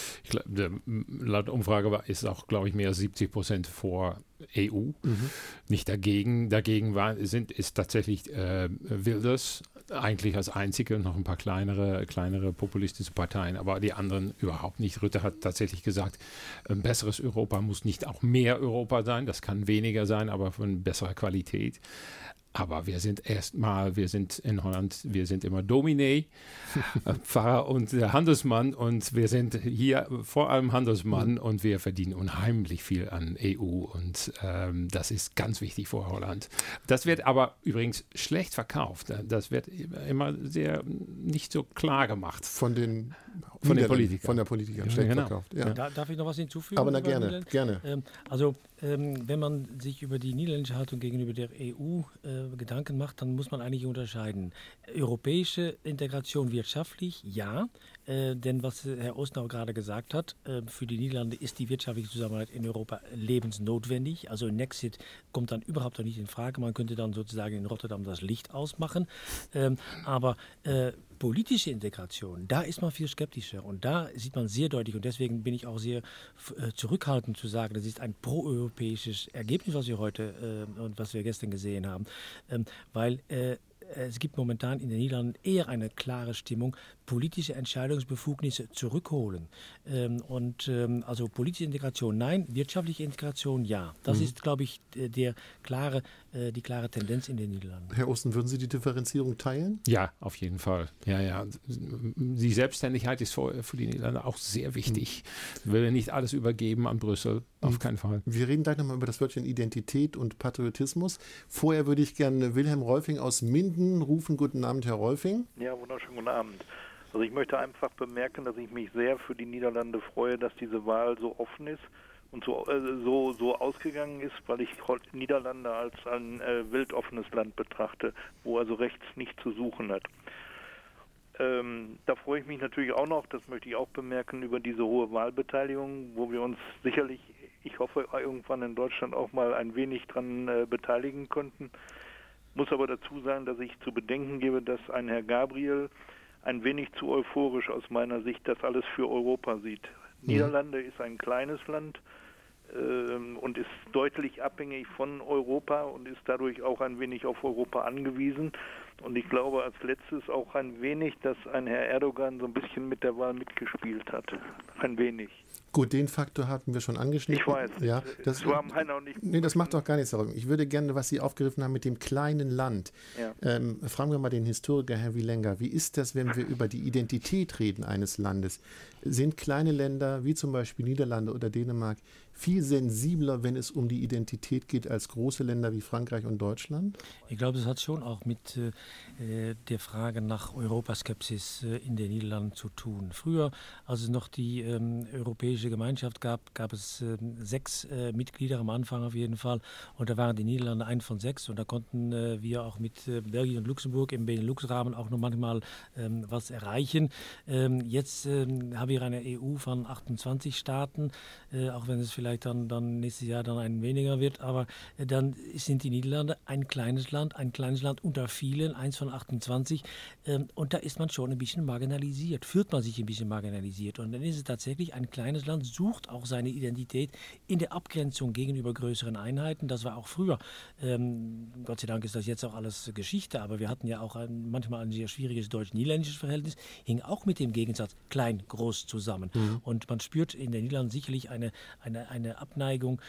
Laut Umfrage ist auch, glaube ich, mehr als 70% vor EU. Nicht dagegen. Dagegen ist tatsächlich Wilders eigentlich als einzige, noch ein paar kleinere populistische Parteien, aber die anderen überhaupt nicht. Rutte hat tatsächlich gesagt, ein besseres Europa muss nicht auch mehr Europa sein. Das kann weniger sein, aber von besserer Qualität. Aber wir sind in Holland, wir sind immer Dominee, Pfarrer und Handelsmann, und wir sind hier vor allem Handelsmann, und wir verdienen unheimlich viel an EU, und das ist ganz wichtig für Holland. Das wird aber übrigens schlecht verkauft. Das wird immer nicht so klar gemacht. Von den Politikern. Von der Politiker schlecht verkauft. Ja. Darf ich noch was hinzufügen? Aber gerne. Wenn man sich über die niederländische Haltung gegenüber der EU Gedanken macht, dann muss man eigentlich unterscheiden. Europäische Integration wirtschaftlich, ja, denn was Herr Ostner gerade gesagt hat, für die Niederlande ist die wirtschaftliche Zusammenarbeit in Europa lebensnotwendig. Also ein Exit kommt dann überhaupt noch nicht in Frage. Man könnte dann sozusagen in Rotterdam das Licht ausmachen. Aber politische Integration, da ist man viel skeptischer, und da sieht man sehr deutlich, und deswegen bin ich auch sehr zurückhaltend zu sagen, das ist ein proeuropäisches Ergebnis, was wir heute und was wir gestern gesehen haben, weil es gibt momentan in den Niederlanden eher eine klare Stimmung, politische Entscheidungsbefugnisse zurückholen. Also politische Integration nein, wirtschaftliche Integration ja. Das ist, glaube ich, die klare Tendenz in den Niederlanden. Herr Osten, würden Sie die Differenzierung teilen? Ja, auf jeden Fall. Ja. Die Selbstständigkeit ist für die Niederlande auch sehr wichtig. Wir wollen nicht alles übergeben an Brüssel, auf keinen Fall. Wir reden gleich nochmal über das Wörtchen Identität und Patriotismus. Vorher würde ich gerne Wilhelm Rolfing aus Minden rufen. Guten Abend, Herr Rolfing. Ja, wunderschönen guten Abend. Also ich möchte einfach bemerken, dass ich mich sehr für die Niederlande freue, dass diese Wahl so offen ist und so ausgegangen ist, weil ich Niederlande als ein weltoffenes Land betrachte, wo also rechts nichts zu suchen hat. Da freue ich mich natürlich auch noch, das möchte ich auch bemerken, über diese hohe Wahlbeteiligung, wo wir uns sicherlich, ich hoffe, irgendwann in Deutschland auch mal ein wenig dran beteiligen konnten. Muss aber dazu sagen, dass ich zu bedenken gebe, dass ein Herr Gabriel ein wenig zu euphorisch aus meiner Sicht das alles für Europa sieht. Niederlande ist ein kleines Land und ist deutlich abhängig von Europa und ist dadurch auch ein wenig auf Europa angewiesen. Und ich glaube als letztes auch ein wenig, dass ein Herr Erdogan so ein bisschen mit der Wahl mitgespielt hat. Ein wenig. Gut, den Faktor hatten wir schon angeschnitten. Ich weiß. Ja, das war meiner nicht. Nee, das macht doch gar nichts darum. Ich würde gerne, was Sie aufgegriffen haben mit dem kleinen Land. Ja. Fragen wir mal den Historiker Herr Wielenga. Wie ist das, wenn wir über die Identität reden eines Landes? Sind kleine Länder wie zum Beispiel Niederlande oder Dänemark viel sensibler, wenn es um die Identität geht, als große Länder wie Frankreich und Deutschland? Ich glaube, das hat schon auch mit der Frage nach Europaskepsis in den Niederlanden zu tun. Früher, als es noch die Europäische Gemeinschaft gab es 6 Mitglieder am Anfang auf jeden Fall. Und da waren die Niederlande 1 von 6. Und da konnten wir auch mit Belgien und Luxemburg im Benelux-Rahmen auch noch manchmal was erreichen. Jetzt haben wir eine EU von 28 Staaten, auch wenn es vielleicht dann nächstes Jahr dann ein weniger wird. Aber dann sind die Niederlande ein kleines Land unter vielen, 1 von 28. Und da ist man schon ein bisschen marginalisiert, fühlt man sich ein bisschen marginalisiert. Und dann ist es tatsächlich ein kleines Land, sucht auch seine Identität in der Abgrenzung gegenüber größeren Einheiten. Das war auch früher. Gott sei Dank ist das jetzt auch alles Geschichte, aber wir hatten ja auch manchmal ein sehr schwieriges deutsch-niederländisches Verhältnis, hing auch mit dem Gegensatz klein-groß zusammen. Und man spürt in den Niederlanden sicherlich eine Abneigung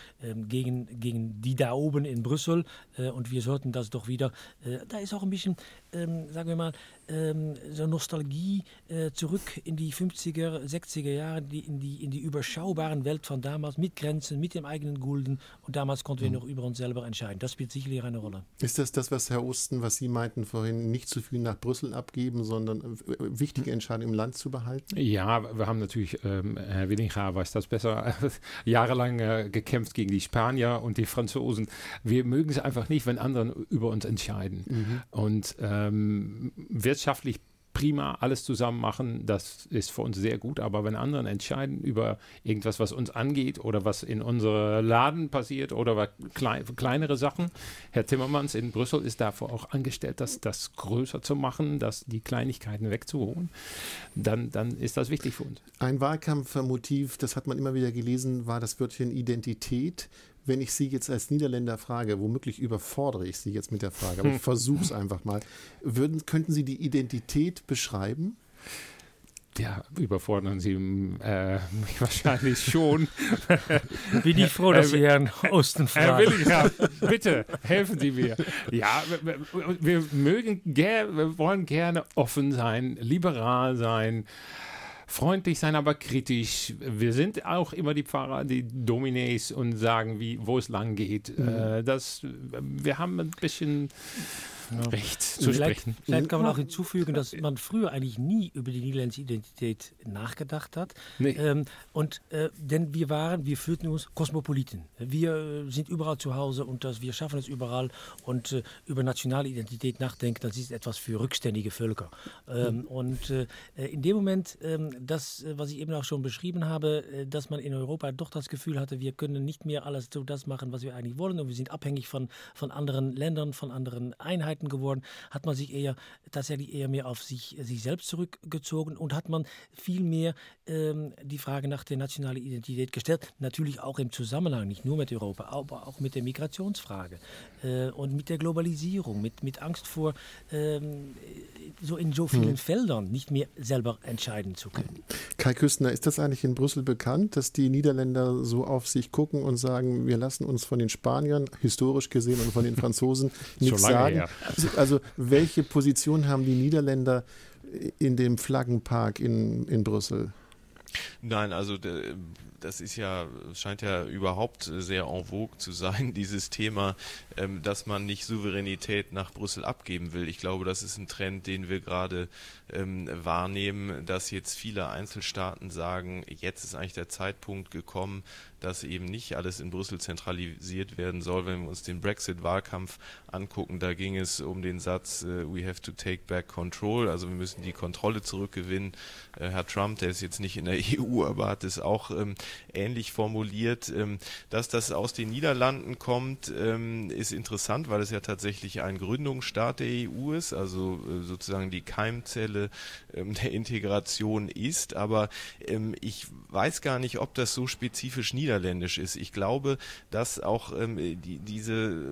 gegen die da oben in Brüssel. Und wir sollten das doch wieder, da ist auch ein bisschen, sagen wir mal, so Nostalgie zurück in die 50er, 60er Jahre, in die überschaubaren Welt von damals, mit Grenzen, mit dem eigenen Gulden. Und damals konnten wir noch über uns selber entscheiden. Das spielt sicherlich eine Rolle. Ist das, was Herr Osten, was Sie meinten vorhin, nicht zu viel nach Brüssel abgeben, sondern wichtige Entscheidungen im Land zu behalten? Ja, wir haben natürlich, Herr Wielenga weiß das besser, jahrelang gekämpft gegen die Spanier und die Franzosen. Wir mögen es einfach nicht, wenn andere über uns entscheiden. Und wirtschaftlich prima alles zusammen machen, das ist für uns sehr gut, aber wenn andere entscheiden über irgendwas, was uns angeht oder was in unserem Laden passiert oder kleinere Sachen, Herr Timmermans in Brüssel ist dafür auch angestellt, das größer zu machen, die Kleinigkeiten wegzuholen, dann ist das wichtig für uns. Ein Wahlkampfmotiv, das hat man immer wieder gelesen, war das Wörtchen Identität. Wenn ich Sie jetzt als Niederländer frage, womöglich überfordere ich Sie jetzt mit der Frage, aber ich versuche es einfach mal. Könnten Sie die Identität beschreiben? Ja, überfordern Sie mich wahrscheinlich schon. Bin ich froh, dass Sie Herrn Osten fragen. Herr Wielenga, bitte, helfen Sie mir. Ja, wir wollen gerne offen sein, liberal sein, freundlich sein, aber kritisch. Wir sind auch immer die Pfarrer, die Domines und sagen, wo es lang geht. Wir haben ein bisschen Recht zu sprechen. Vielleicht kann man auch hinzufügen, dass man früher eigentlich nie über die niederländische Identität nachgedacht hat. Nee. Denn wir fühlten uns Kosmopoliten. Wir sind überall zu Hause und wir schaffen es überall. Und über nationale Identität nachdenken, das ist etwas für rückständige Völker. In dem Moment, was ich eben auch schon beschrieben habe, dass man in Europa doch das Gefühl hatte, wir können nicht mehr alles so das machen, was wir eigentlich wollen. Und wir sind abhängig von anderen Ländern, von anderen Einheiten, Zeiten geworden, hat man sich tatsächlich eher mehr auf sich selbst zurückgezogen und hat man viel mehr die Frage nach der nationalen Identität gestellt. Natürlich auch im Zusammenhang, nicht nur mit Europa, aber auch mit der Migrationsfrage und mit der Globalisierung, mit Angst vor so in so vielen Feldern nicht mehr selber entscheiden zu können. Kai Küstner, ist das eigentlich in Brüssel bekannt, dass die Niederländer so auf sich gucken und sagen, wir lassen uns von den Spaniern, historisch gesehen, und von den Franzosen nichts sagen? Her. Also welche Position haben die Niederländer in dem Flaggenpark in Brüssel? Nein, also das scheint ja überhaupt sehr en vogue zu sein, dieses Thema, dass man nicht Souveränität nach Brüssel abgeben will. Ich glaube, das ist ein Trend, den wir gerade wahrnehmen, dass jetzt viele Einzelstaaten sagen, jetzt ist eigentlich der Zeitpunkt gekommen, dass eben nicht alles in Brüssel zentralisiert werden soll. Wenn wir uns den Brexit-Wahlkampf angucken, da ging es um den Satz, we have to take back control, also wir müssen die Kontrolle zurückgewinnen. Herr Trump, der ist jetzt nicht in der EU, aber hat es auch ähnlich formuliert. Dass das aus den Niederlanden kommt, ist interessant, weil es ja tatsächlich ein Gründungsstaat der EU ist, also sozusagen die Keimzelle der Integration ist, aber ich weiß gar nicht, ob das so spezifisch niederländisch ist. Ich glaube, dass auch diese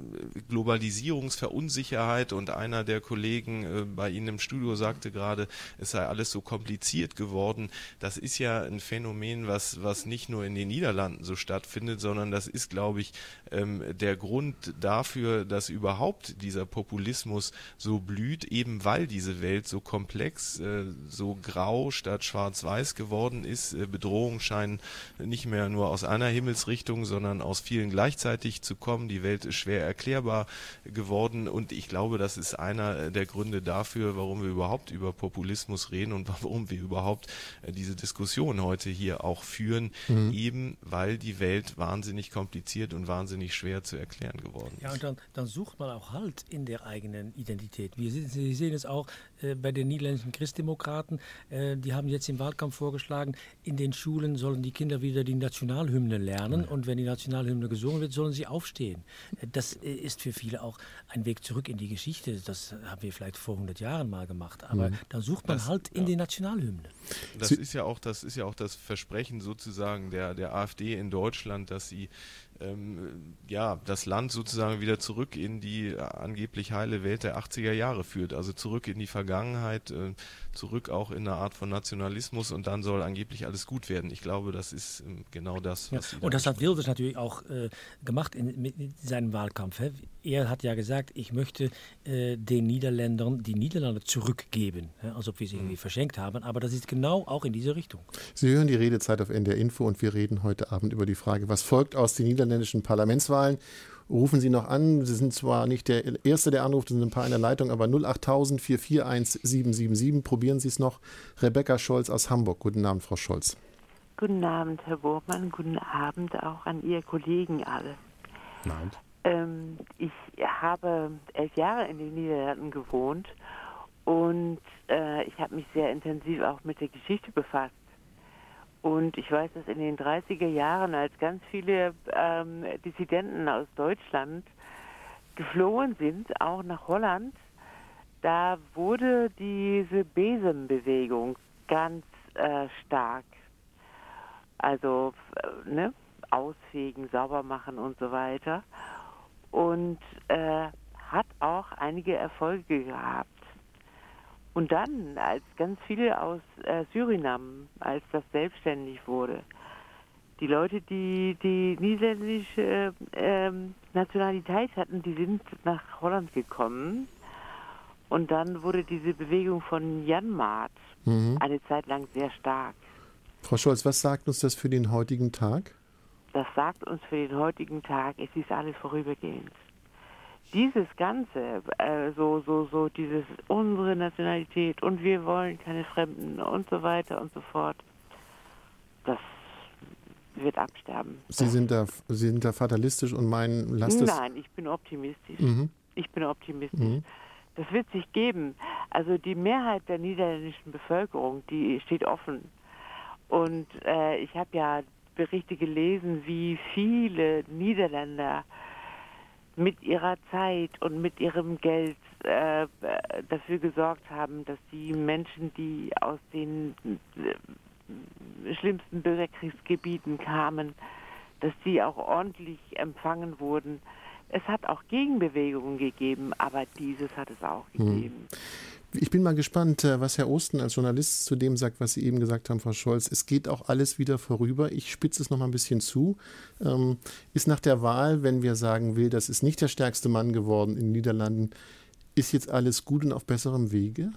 Globalisierungsverunsicherheit, und einer der Kollegen bei Ihnen im Studio sagte gerade, es sei alles so kompliziert geworden, das ist ja ein Phänomen, was nicht nur in den Niederlanden so stattfindet, sondern das ist, glaube ich, der Grund dafür, dass überhaupt dieser Populismus so blüht, eben weil diese Welt so komplex, so grau statt schwarz-weiß geworden ist. Bedrohungen scheinen nicht mehr nur aus einer Himmelsrichtung, sondern aus vielen gleichzeitig zu kommen. Die Welt ist schwer erklärbar geworden, und ich glaube, das ist einer der Gründe dafür, warum wir überhaupt über Populismus reden und warum wir überhaupt diese Diskussion heute hier auch führen, eben weil die Welt wahnsinnig kompliziert und wahnsinnig schwer zu erklären geworden ist. Ja, und dann sucht man auch Halt in der eigenen Identität. Sie sehen es auch bei den niederländischen Christdemokraten, die haben jetzt im Wahlkampf vorgeschlagen, in den Schulen sollen die Kinder wieder die Nationalhymne lernen, und wenn die Nationalhymne gesungen wird, sollen sie aufstehen. Das ist für viele auch ein Weg zurück in die Geschichte. Das haben wir vielleicht vor 100 Jahren mal gemacht, aber dann sucht man Halt in die Nationalhymne. Das ist ja auch das Versprechen sozusagen der AfD in Deutschland, dass sie das Land sozusagen wieder zurück in die angeblich heile Welt der 80er Jahre führt, also zurück in die Vergangenheit, zurück auch in eine Art von Nationalismus, und dann soll angeblich alles gut werden. Ich glaube, das ist genau das, was Sie und das hat Wilders natürlich auch gemacht mit seinem Wahlkampf. Er hat ja gesagt, ich möchte den Niederländern die Niederlande zurückgeben, als ob wir sie irgendwie verschenkt haben, aber das ist genau auch in diese Richtung. Sie hören die Redezeit auf NDR Info, und wir reden heute Abend über die Frage, was folgt aus den niederländischen Parlamentswahlen. Rufen Sie noch an. Sie sind zwar nicht der Erste, der anruft, es sind ein paar in der Leitung, aber 08000 441 777. Probieren Sie es noch. Rebecca Scholz aus Hamburg. Guten Abend, Frau Scholz. Guten Abend, Herr Bormann. Guten Abend auch an Ihr Kollegen alle. Nein. Ich habe 11 Jahre in den Niederlanden gewohnt, und ich habe mich sehr intensiv auch mit der Geschichte befasst. Und ich weiß, dass in den 30er Jahren, als ganz viele Dissidenten aus Deutschland geflohen sind, auch nach Holland, da wurde diese Besenbewegung ganz stark. Also ausfegen, sauber machen und so weiter. Und hat auch einige Erfolge gehabt. Und dann, als ganz viele aus Suriname, als das selbstständig wurde, die Leute, die niederländische Nationalität hatten, die sind nach Holland gekommen. Und dann wurde diese Bewegung von Janmaat eine Zeit lang sehr stark. Frau Scholz, was sagt uns das für den heutigen Tag? Das sagt uns für den heutigen Tag, es ist alles vorübergehend. Dieses Ganze, dieses unsere Nationalität und wir wollen keine Fremden und so weiter und so fort, das wird absterben. Sie sind da fatalistisch und meinen, lasst es... Nein, ich bin optimistisch. Ich bin optimistisch. Das wird sich geben. Also die Mehrheit der niederländischen Bevölkerung, die steht offen. Und ich habe ja Berichte gelesen, wie viele Niederländer mit ihrer Zeit und mit ihrem Geld dafür gesorgt haben, dass die Menschen, die aus den schlimmsten Bürgerkriegsgebieten kamen, dass die auch ordentlich empfangen wurden. Es hat auch Gegenbewegungen gegeben, aber dieses hat es auch gegeben. Ich bin mal gespannt, was Herr Osten als Journalist zu dem sagt, was Sie eben gesagt haben, Frau Scholz. Es geht auch alles wieder vorüber. Ich spitze es noch mal ein bisschen zu. Ist nach der Wahl, wenn wir sagen, Wilders ist nicht der stärkste Mann geworden in den Niederlanden, ist jetzt alles gut und auf besserem Wege?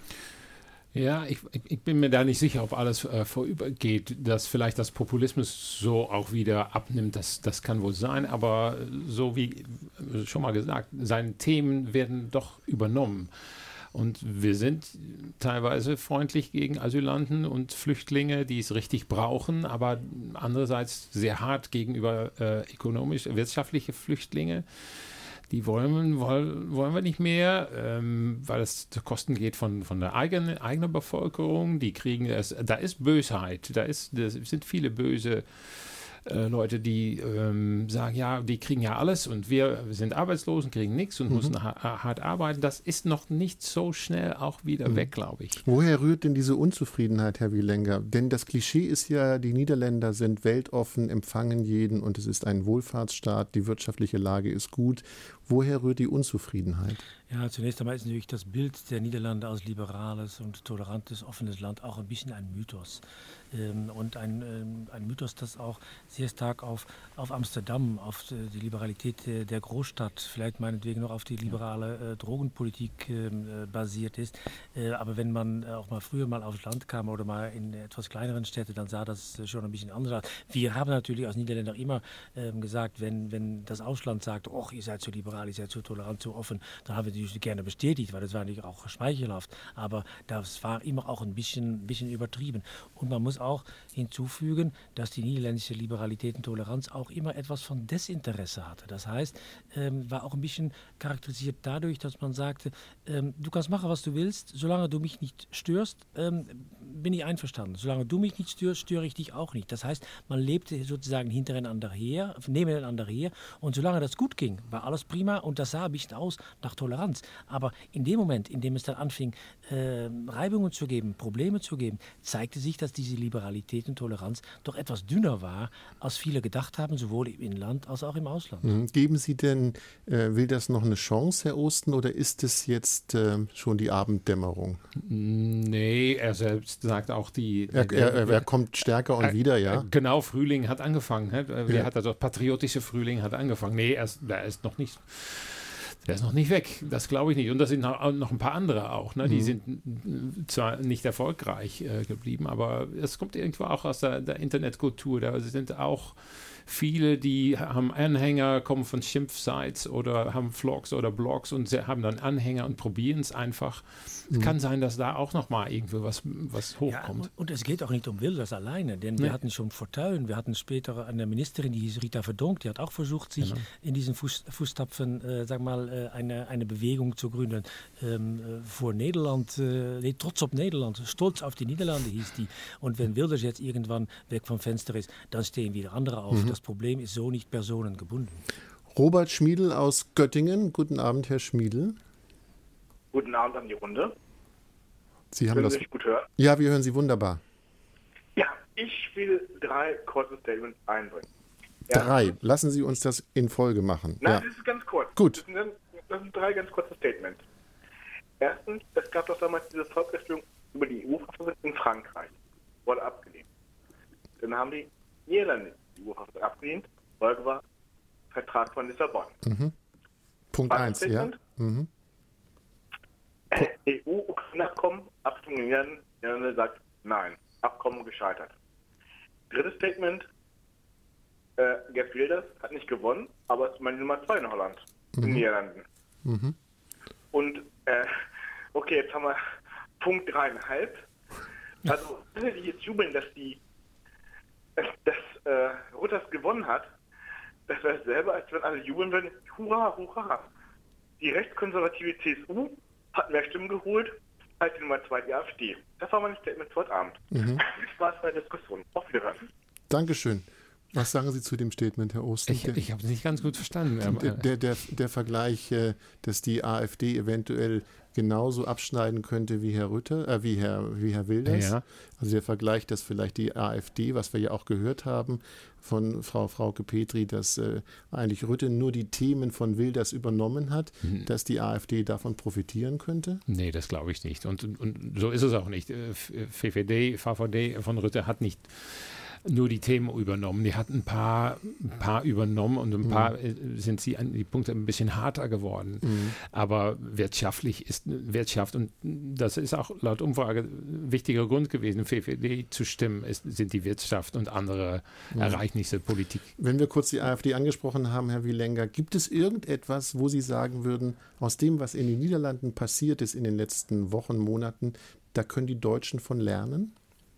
Ja, ich bin mir da nicht sicher, ob alles vorübergeht, dass vielleicht das Populismus so auch wieder abnimmt, das kann wohl sein, aber so wie schon mal gesagt, seine Themen werden doch übernommen. Und wir sind teilweise freundlich gegen Asylanten und Flüchtlinge, die es richtig brauchen, aber andererseits sehr hart gegenüber wirtschaftliche Flüchtlinge. Die wollen wir nicht mehr, weil es zu Kosten geht von der eigenen Bevölkerung. Die kriegen es, da ist Bösheit, da sind viele böse Leute, die sagen, ja, die kriegen ja alles und wir sind arbeitslos und kriegen nichts und müssen hart arbeiten. Das ist noch nicht so schnell auch wieder weg, glaube ich. Woher rührt denn diese Unzufriedenheit, Herr Wielenga? Denn das Klischee ist ja, die Niederländer sind weltoffen, empfangen jeden und es ist ein Wohlfahrtsstaat, die wirtschaftliche Lage ist gut. Woher rührt die Unzufriedenheit? Ja, zunächst einmal ist natürlich das Bild der Niederlande als liberales und tolerantes, offenes Land auch ein bisschen ein Mythos. Und ein Mythos, das auch sehr stark auf Amsterdam, auf die Liberalität der Großstadt, vielleicht meinetwegen noch auf die liberale Drogenpolitik basiert ist. Aber wenn man auch mal früher mal aufs Land kam oder mal in etwas kleineren Städten, dann sah das schon ein bisschen anders aus. Wir haben natürlich als Niederländer immer gesagt, wenn das Ausland sagt, och, ihr seid so liberal, ihr seid so tolerant, so offen, dann haben wir natürlich gerne bestätigt, weil das war natürlich auch schmeichelhaft. Aber das war immer auch ein bisschen übertrieben. Und man muss auch hinzufügen, dass die niederländische Liberalität und Toleranz auch immer etwas von Desinteresse hatte. Das heißt, war auch ein bisschen charakterisiert dadurch, dass man sagte, du kannst machen, was du willst, solange du mich nicht störst, bin ich einverstanden. Solange du mich nicht störst, störe ich dich auch nicht. Das heißt, man lebte sozusagen nebeneinander her und solange das gut ging, war alles prima und das sah ein bisschen aus nach Toleranz. Aber in dem Moment, in dem es dann anfing, Reibungen zu geben, Probleme zu geben, zeigte sich, dass diese Liberalität und Toleranz doch etwas dünner war, als viele gedacht haben, sowohl im Inland als auch im Ausland. Geben Sie denn Wilders noch eine Chance, Herr Osten, oder ist es jetzt schon die Abenddämmerung? Nee, er selbst sagt auch er kommt stärker und wieder, ja? Genau, Frühling hat angefangen. Patriotische Frühling hat angefangen. Nee, der ist noch nicht weg, das glaube ich nicht. Und das sind noch ein paar andere auch. Ne? Die sind zwar nicht erfolgreich geblieben, aber es kommt irgendwo auch aus der Internetkultur. Da sind auch viele, die haben Anhänger, kommen von Schimpfsites oder haben Vlogs oder Blogs und sie haben dann Anhänger und probieren es einfach. Es kann sein, dass da auch noch mal irgendwo was hochkommt. Ja, und es geht auch nicht um Wilders alleine, denn wir hatten schon Fortuyn, wir hatten später eine Ministerin, die hieß Rita Verdonk, die hat auch versucht, sich in diesen Fußstapfen, eine Bewegung zu gründen vor Nederland, Trotz op Nederland, Stolz auf die Niederlande hieß die. Und wenn Wilders jetzt irgendwann weg vom Fenster ist, dann stehen wieder andere auf. Das Problem ist so nicht personengebunden. Robert Schmiedl aus Göttingen. Guten Abend, Herr Schmiedl. Guten Abend an die Runde. Sie haben Können das. Sie mich gut hören? Ja, wir hören Sie wunderbar. Ja, ich will 3 kurze Statements einbringen. 3. Lassen Sie uns das in Folge machen. Nein, das ist ganz kurz. Gut. Das sind 3 ganz kurze Statements. Erstens, es gab doch damals diese Volksabstimmung über die EU-Verfassung in Frankreich. Wurde abgelehnt. Dann haben die Niederländer die EU-Verfassung abgelehnt. Folge war Vertrag von Lissabon. Punkt 1, ja. EU-Ukraine-Abkommen, Abstimmung in den Niederlanden sagt nein, Abkommen gescheitert. Drittes Statement, Geert Wilders hat nicht gewonnen, aber ist meine Nummer 2 in Holland, in den Niederlanden. Und, okay, jetzt haben wir Punkt 3,5. Also, alle, die jetzt jubeln, dass Rutters gewonnen hat, das wäre selber, als wenn alle jubeln würden, hurra, hurra. Die rechtskonservative CSU hat mehr Stimmen geholt als die Nummer 2, die AfD. Das war mein Statement für heute Abend. Viel Spaß bei der Diskussion. Auf Wiedersehen. Dankeschön. Was sagen Sie zu dem Statement, Herr Osten? Ich habe es nicht ganz gut verstanden. Der Vergleich, dass die AfD eventuell genauso abschneiden könnte wie Herr Rütte, wie Herr Wilders. Ja. Also der Vergleich, dass vielleicht die AfD, was wir ja auch gehört haben von Frau Frauke-Petry, dass eigentlich Rütte nur die Themen von Wilders übernommen hat, dass die AfD davon profitieren könnte? Nee, das glaube ich nicht. Und so ist es auch nicht. VVD von Rütte hat nicht nur die Themen übernommen. Die hat ein paar übernommen und ein paar sind sie an die Punkte ein bisschen harter geworden. Aber wirtschaftlich ist Wirtschaft, und das ist auch laut Umfrage ein wichtiger Grund gewesen, für FDP zu stimmen, sind die Wirtschaft und andere Ereignisse, Politik. Wenn wir kurz die AfD angesprochen haben, Herr Wielenga, gibt es irgendetwas, wo Sie sagen würden, aus dem, was in den Niederlanden passiert ist in den letzten Wochen, Monaten, da können die Deutschen von lernen?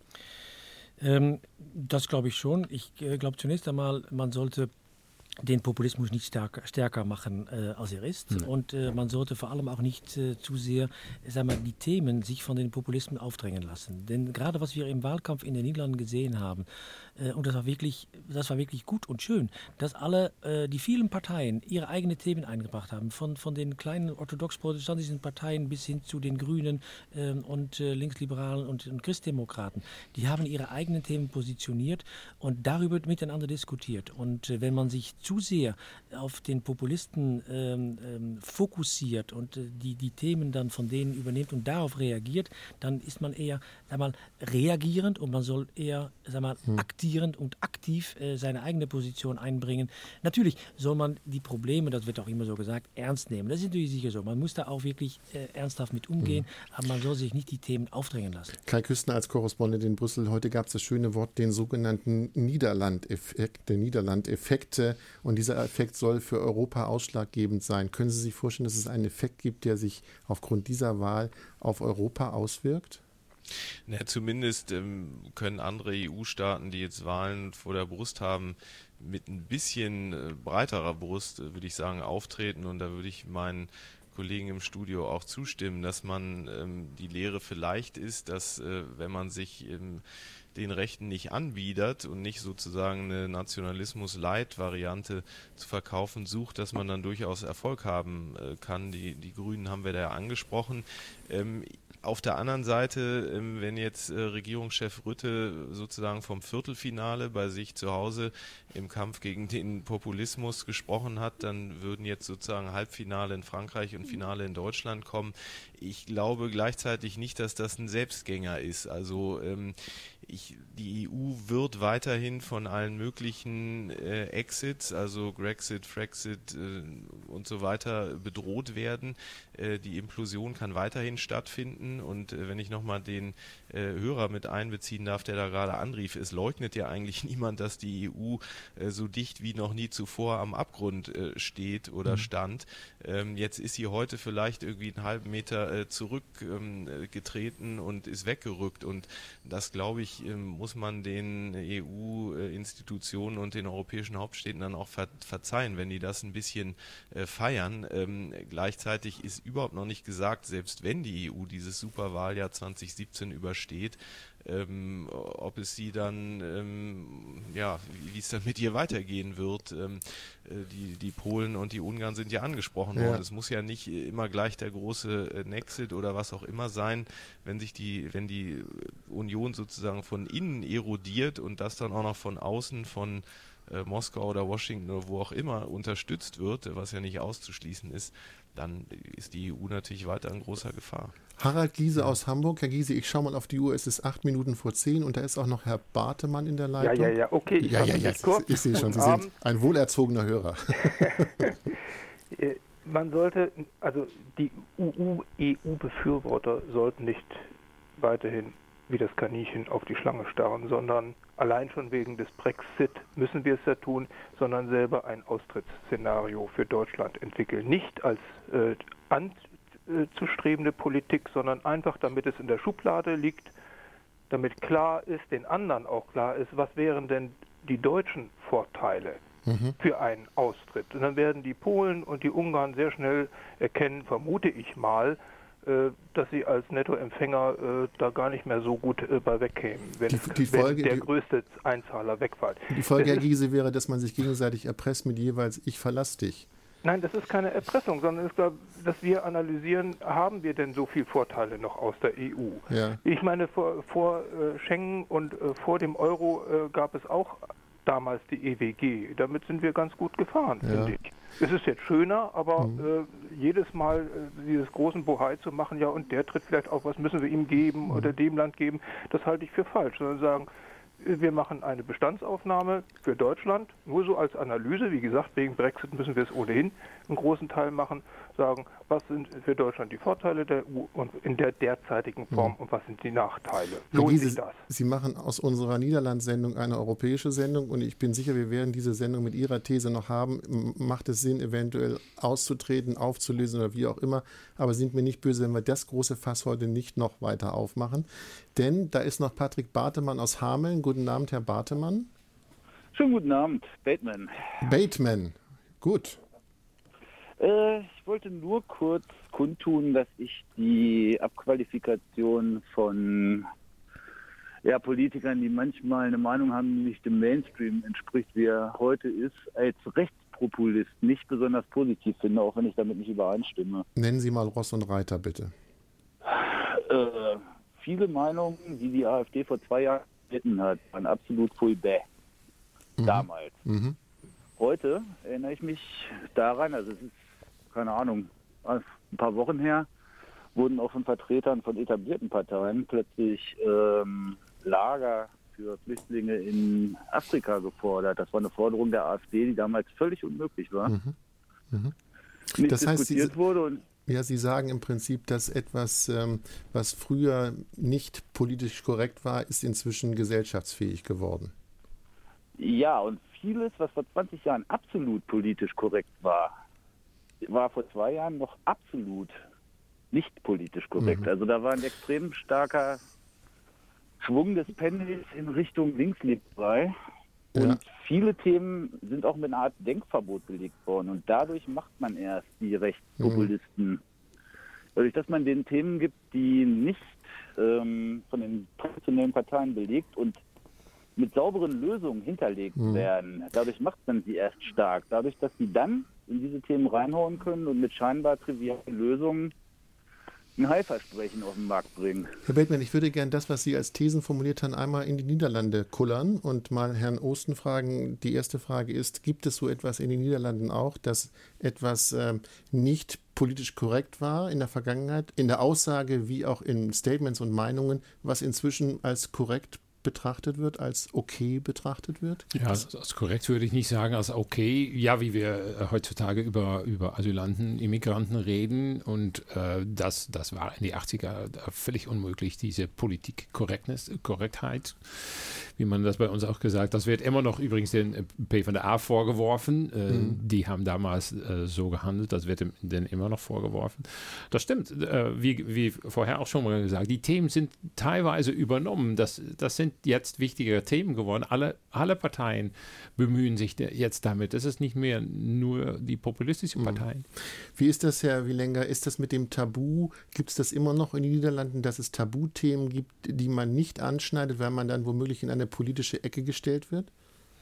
Das glaube ich schon. Ich glaube zunächst einmal, man sollte den Populismus nicht stärker machen, als er ist. Und man sollte vor allem auch nicht zu sehr, die Themen sich von den Populisten aufdrängen lassen. Denn gerade was wir im Wahlkampf in den Niederlanden gesehen haben, und das war wirklich gut und schön, dass die vielen Parteien ihre eigenen Themen eingebracht haben, von den kleinen orthodox-protestantischen Parteien bis hin zu den Grünen und Linksliberalen und Christdemokraten. Die haben ihre eigenen Themen positioniert und darüber miteinander diskutiert. Und wenn man sich zu sehr auf den Populisten fokussiert und die Themen dann von denen übernimmt und darauf reagiert, dann ist man eher reagierend, und man soll eher aktierend und aktiv seine eigene Position einbringen. Natürlich soll man die Probleme, das wird auch immer so gesagt, ernst nehmen. Das ist natürlich sicher so. Man muss da auch wirklich ernsthaft mit umgehen, aber man soll sich nicht die Themen aufdrängen lassen. Kai Küstner als Korrespondent in Brüssel. Heute gab es das schöne Wort, den sogenannten Niederland-Effekt, der Niederland-Effekte. Und dieser Effekt soll für Europa ausschlaggebend sein. Können Sie sich vorstellen, dass es einen Effekt gibt, der sich aufgrund dieser Wahl auf Europa auswirkt? Na, zumindest können andere EU-Staaten, die jetzt Wahlen vor der Brust haben, mit ein bisschen breiterer Brust, würde ich sagen, auftreten. Und da würde ich meinen Kollegen im Studio auch zustimmen, dass man die Lehre vielleicht ist, dass wenn man sich den Rechten nicht anbietet und nicht sozusagen eine Nationalismus-Light-Variante zu verkaufen sucht, dass man dann durchaus Erfolg haben kann. Die Grünen haben wir da ja angesprochen. Auf der anderen Seite, wenn jetzt Regierungschef Rütte sozusagen vom Viertelfinale bei sich zu Hause im Kampf gegen den Populismus gesprochen hat, dann würden jetzt sozusagen Halbfinale in Frankreich und Finale in Deutschland kommen. Ich glaube gleichzeitig nicht, dass das ein Selbstgänger ist. Also die EU wird weiterhin von allen möglichen Exits, also Grexit, Frexit und so weiter bedroht werden. Die Implosion kann weiterhin stattfinden, und wenn ich nochmal den Hörer mit einbeziehen darf, der da gerade anrief, es leugnet ja eigentlich niemand, dass die EU so dicht wie noch nie zuvor am Abgrund steht oder stand. Jetzt ist sie heute vielleicht irgendwie einen halben Meter zurückgetreten und ist weggerückt, und das, glaube ich, muss man den EU-Institutionen und den europäischen Hauptstädten dann auch verzeihen, wenn die das ein bisschen feiern. Gleichzeitig ist überhaupt noch nicht gesagt, selbst wenn die EU dieses Superwahljahr 2017 übersteht, ob es sie dann, wie es dann mit ihr weitergehen wird. Die Polen und die Ungarn sind ja angesprochen worden. Es muss ja nicht immer gleich der große Nexit oder was auch immer sein, wenn die Union sozusagen von innen erodiert und das dann auch noch von außen, von Moskau oder Washington oder wo auch immer unterstützt wird, was ja nicht auszuschließen ist, dann ist die EU natürlich weiter in großer Gefahr. Harald Giese aus Hamburg. Herr Giese, ich schaue mal auf die Uhr, es ist 8 Minuten vor 10 und da ist auch noch Herr Bartemann in der Leitung. Ja, okay. Ich sehe schon, Sie sind ein wohlerzogener Hörer. Man sollte, also die EU-Befürworter sollten nicht weiterhin wie das Kaninchen auf die Schlange starren, sondern allein schon wegen des Brexit müssen wir es ja tun, sondern selber ein Austrittsszenario für Deutschland entwickeln. Nicht als anzustrebende Politik, sondern einfach, damit es in der Schublade liegt, damit klar ist, den anderen auch klar ist, was wären denn die deutschen Vorteile für einen Austritt. Und dann werden die Polen und die Ungarn sehr schnell erkennen, vermute ich mal, dass sie als Nettoempfänger da gar nicht mehr so gut bei wegkämen, wenn der größte Einzahler wegfällt. Die Folge, Herr Giese, wäre, dass man sich gegenseitig erpresst mit jeweils "Ich verlass dich". Nein, das ist keine Erpressung, sondern es ist, dass wir analysieren, haben wir denn so viele Vorteile noch aus der EU? Ja. Ich meine, vor Schengen und vor dem Euro gab es auch damals die EWG. Damit sind wir ganz gut gefahren, finde ich. Es ist jetzt schöner, aber jedes Mal dieses großen Bohai zu machen, ja, und der tritt vielleicht auf, was müssen wir ihm geben oder dem Land geben, das halte ich für falsch. Sondern sagen, wir machen eine Bestandsaufnahme für Deutschland, nur so als Analyse. Wie gesagt, wegen Brexit müssen wir es ohnehin einen großen Teil machen. Sagen, was sind für Deutschland die Vorteile der EU und in der derzeitigen Form und was sind die Nachteile? Lohnt sich das? Sie machen aus unserer Niederland-Sendung eine europäische Sendung und ich bin sicher, wir werden diese Sendung mit Ihrer These noch haben. Macht es Sinn, eventuell auszutreten, aufzulösen oder wie auch immer, aber sind mir nicht böse, wenn wir das große Fass heute nicht noch weiter aufmachen. Denn da ist noch Patrick Bartemann aus Hameln. Guten Abend, Herr Bartemann. Schönen guten Abend, Bateman. Bateman, gut. Ich wollte nur kurz kundtun, dass ich die Abqualifikation von Politikern, die manchmal eine Meinung haben, die nicht dem Mainstream entspricht, wie er heute ist, als Rechtspopulist nicht besonders positiv finde, auch wenn ich damit nicht übereinstimme. Nennen Sie mal Ross und Reiter, bitte. Viele Meinungen, die AfD vor 2 Jahren gelitten hat, waren absolut full bäh. Damals. Heute erinnere ich mich daran, also es ist, keine Ahnung, ein paar Wochen her, wurden auch von Vertretern von etablierten Parteien plötzlich Lager für Flüchtlinge in Afrika gefordert. Das war eine Forderung der AfD, die damals völlig unmöglich war. Nicht das heißt, diskutiert wurde und Sie sagen im Prinzip, dass etwas, was früher nicht politisch korrekt war, ist inzwischen gesellschaftsfähig geworden. Ja, und vieles, was vor 20 Jahren absolut politisch korrekt war, war vor 2 Jahren noch absolut nicht politisch korrekt. Also da war ein extrem starker Schwung des Pendels in Richtung linksliberal. Und viele Themen sind auch mit einer Art Denkverbot belegt worden. Und dadurch macht man erst die Rechtspopulisten. Dadurch, dass man den Themen gibt, die nicht von den traditionellen Parteien belegt und mit sauberen Lösungen hinterlegt werden. Dadurch macht man sie erst stark. Dadurch, dass sie dann in diese Themen reinhauen können und mit scheinbar trivialen Lösungen ein Heilversprechen auf den Markt bringen. Herr Bateman, ich würde gerne das, was Sie als Thesen formuliert haben, einmal in die Niederlande kullern und mal Herrn Osten fragen. Die erste Frage ist, gibt es so etwas in den Niederlanden auch, dass etwas nicht politisch korrekt war in der Vergangenheit, in der Aussage wie auch in Statements und Meinungen, was inzwischen als korrekt betrachtet wird, als okay betrachtet wird? Ja, als korrekt würde ich nicht sagen, als okay. Ja, wie wir heutzutage über Asylanten, Immigranten reden und das war in die 80er völlig unmöglich, diese Korrektheit, wie man das bei uns auch gesagt hat. Das wird immer noch übrigens den PvdA vorgeworfen. Die haben damals so gehandelt, das wird denen immer noch vorgeworfen. Das stimmt, wie vorher auch schon mal gesagt, die Themen sind teilweise übernommen. Das sind jetzt wichtigere Themen geworden. Alle Parteien bemühen sich jetzt damit. Es ist nicht mehr nur die populistischen Parteien. Wie ist das, Herr Wielenga? Ist das mit dem Tabu? Gibt es das immer noch in den Niederlanden, dass es Tabuthemen gibt, die man nicht anschneidet, weil man dann womöglich in eine politische Ecke gestellt wird?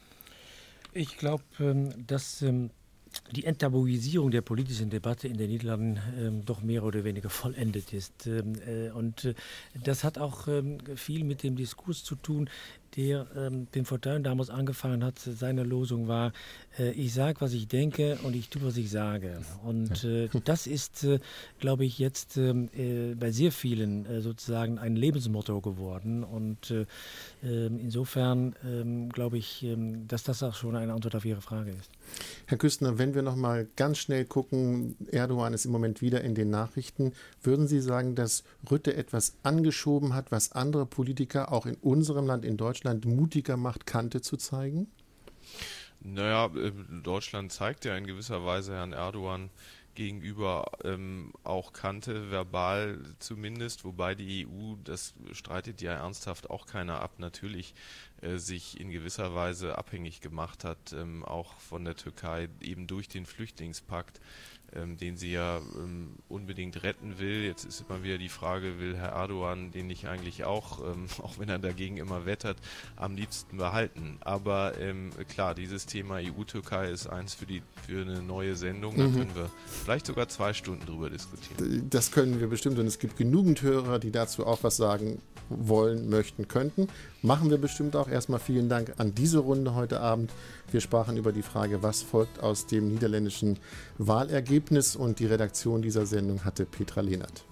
Ich glaube, dass die Enttabuisierung der politischen Debatte in den Niederlanden doch mehr oder weniger vollendet ist. Und das hat auch viel mit dem Diskurs zu tun, der Pim Fortuyn damals angefangen hat. Seine Losung war, ich sage, was ich denke und ich tue, was ich sage. Und das ist, glaube ich, jetzt bei sehr vielen sozusagen ein Lebensmotto geworden. Und insofern glaube ich, dass das auch schon eine Antwort auf Ihre Frage ist. Herr Küstner, wenn wir noch mal ganz schnell gucken, Erdogan ist im Moment wieder in den Nachrichten. Würden Sie sagen, dass Rutte etwas angeschoben hat, was andere Politiker auch in unserem Land, in Deutschland, mutiger macht, Kante zu zeigen? Naja, Deutschland zeigt ja in gewisser Weise Herrn Erdogan gegenüber auch Kante, verbal zumindest, wobei die EU, das streitet ja ernsthaft auch keiner ab, natürlich sich in gewisser Weise abhängig gemacht hat, auch von der Türkei, eben durch den Flüchtlingspakt. den sie ja unbedingt retten will. Jetzt ist immer wieder die Frage, will Herr Erdogan den nicht eigentlich auch wenn er dagegen immer wettert, am liebsten behalten. Aber klar, dieses Thema EU-Türkei ist eins für eine neue Sendung. Da können wir vielleicht sogar 2 Stunden drüber diskutieren. Das können wir bestimmt, und es gibt genügend Hörer, die dazu auch was sagen wollen, möchten, könnten. Machen wir bestimmt auch. Erstmal vielen Dank an diese Runde heute Abend. Wir sprachen über die Frage, was folgt aus dem niederländischen Wahlergebnis, und die Redaktion dieser Sendung hatte Petra Lehnert.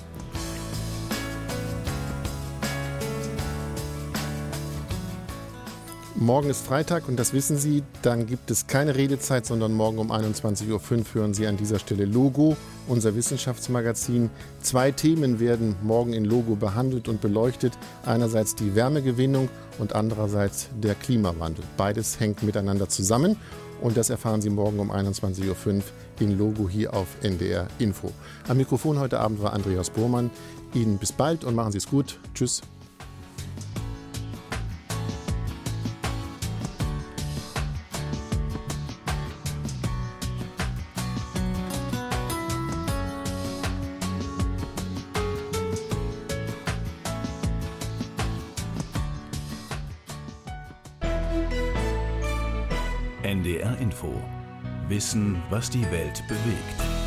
Morgen ist Freitag, und das wissen Sie, dann gibt es keine Redezeit, sondern morgen um 21.05 Uhr hören Sie an dieser Stelle Logo, unser Wissenschaftsmagazin. 2 Themen werden morgen in Logo behandelt und beleuchtet. Einerseits die Wärmegewinnung und andererseits der Klimawandel. Beides hängt miteinander zusammen, und das erfahren Sie morgen um 21.05 Uhr in Logo hier auf NDR Info. Am Mikrofon heute Abend war Andreas Bormann. Ihnen bis bald und machen Sie es gut. Tschüss. NDR Info. Wissen, was die Welt bewegt.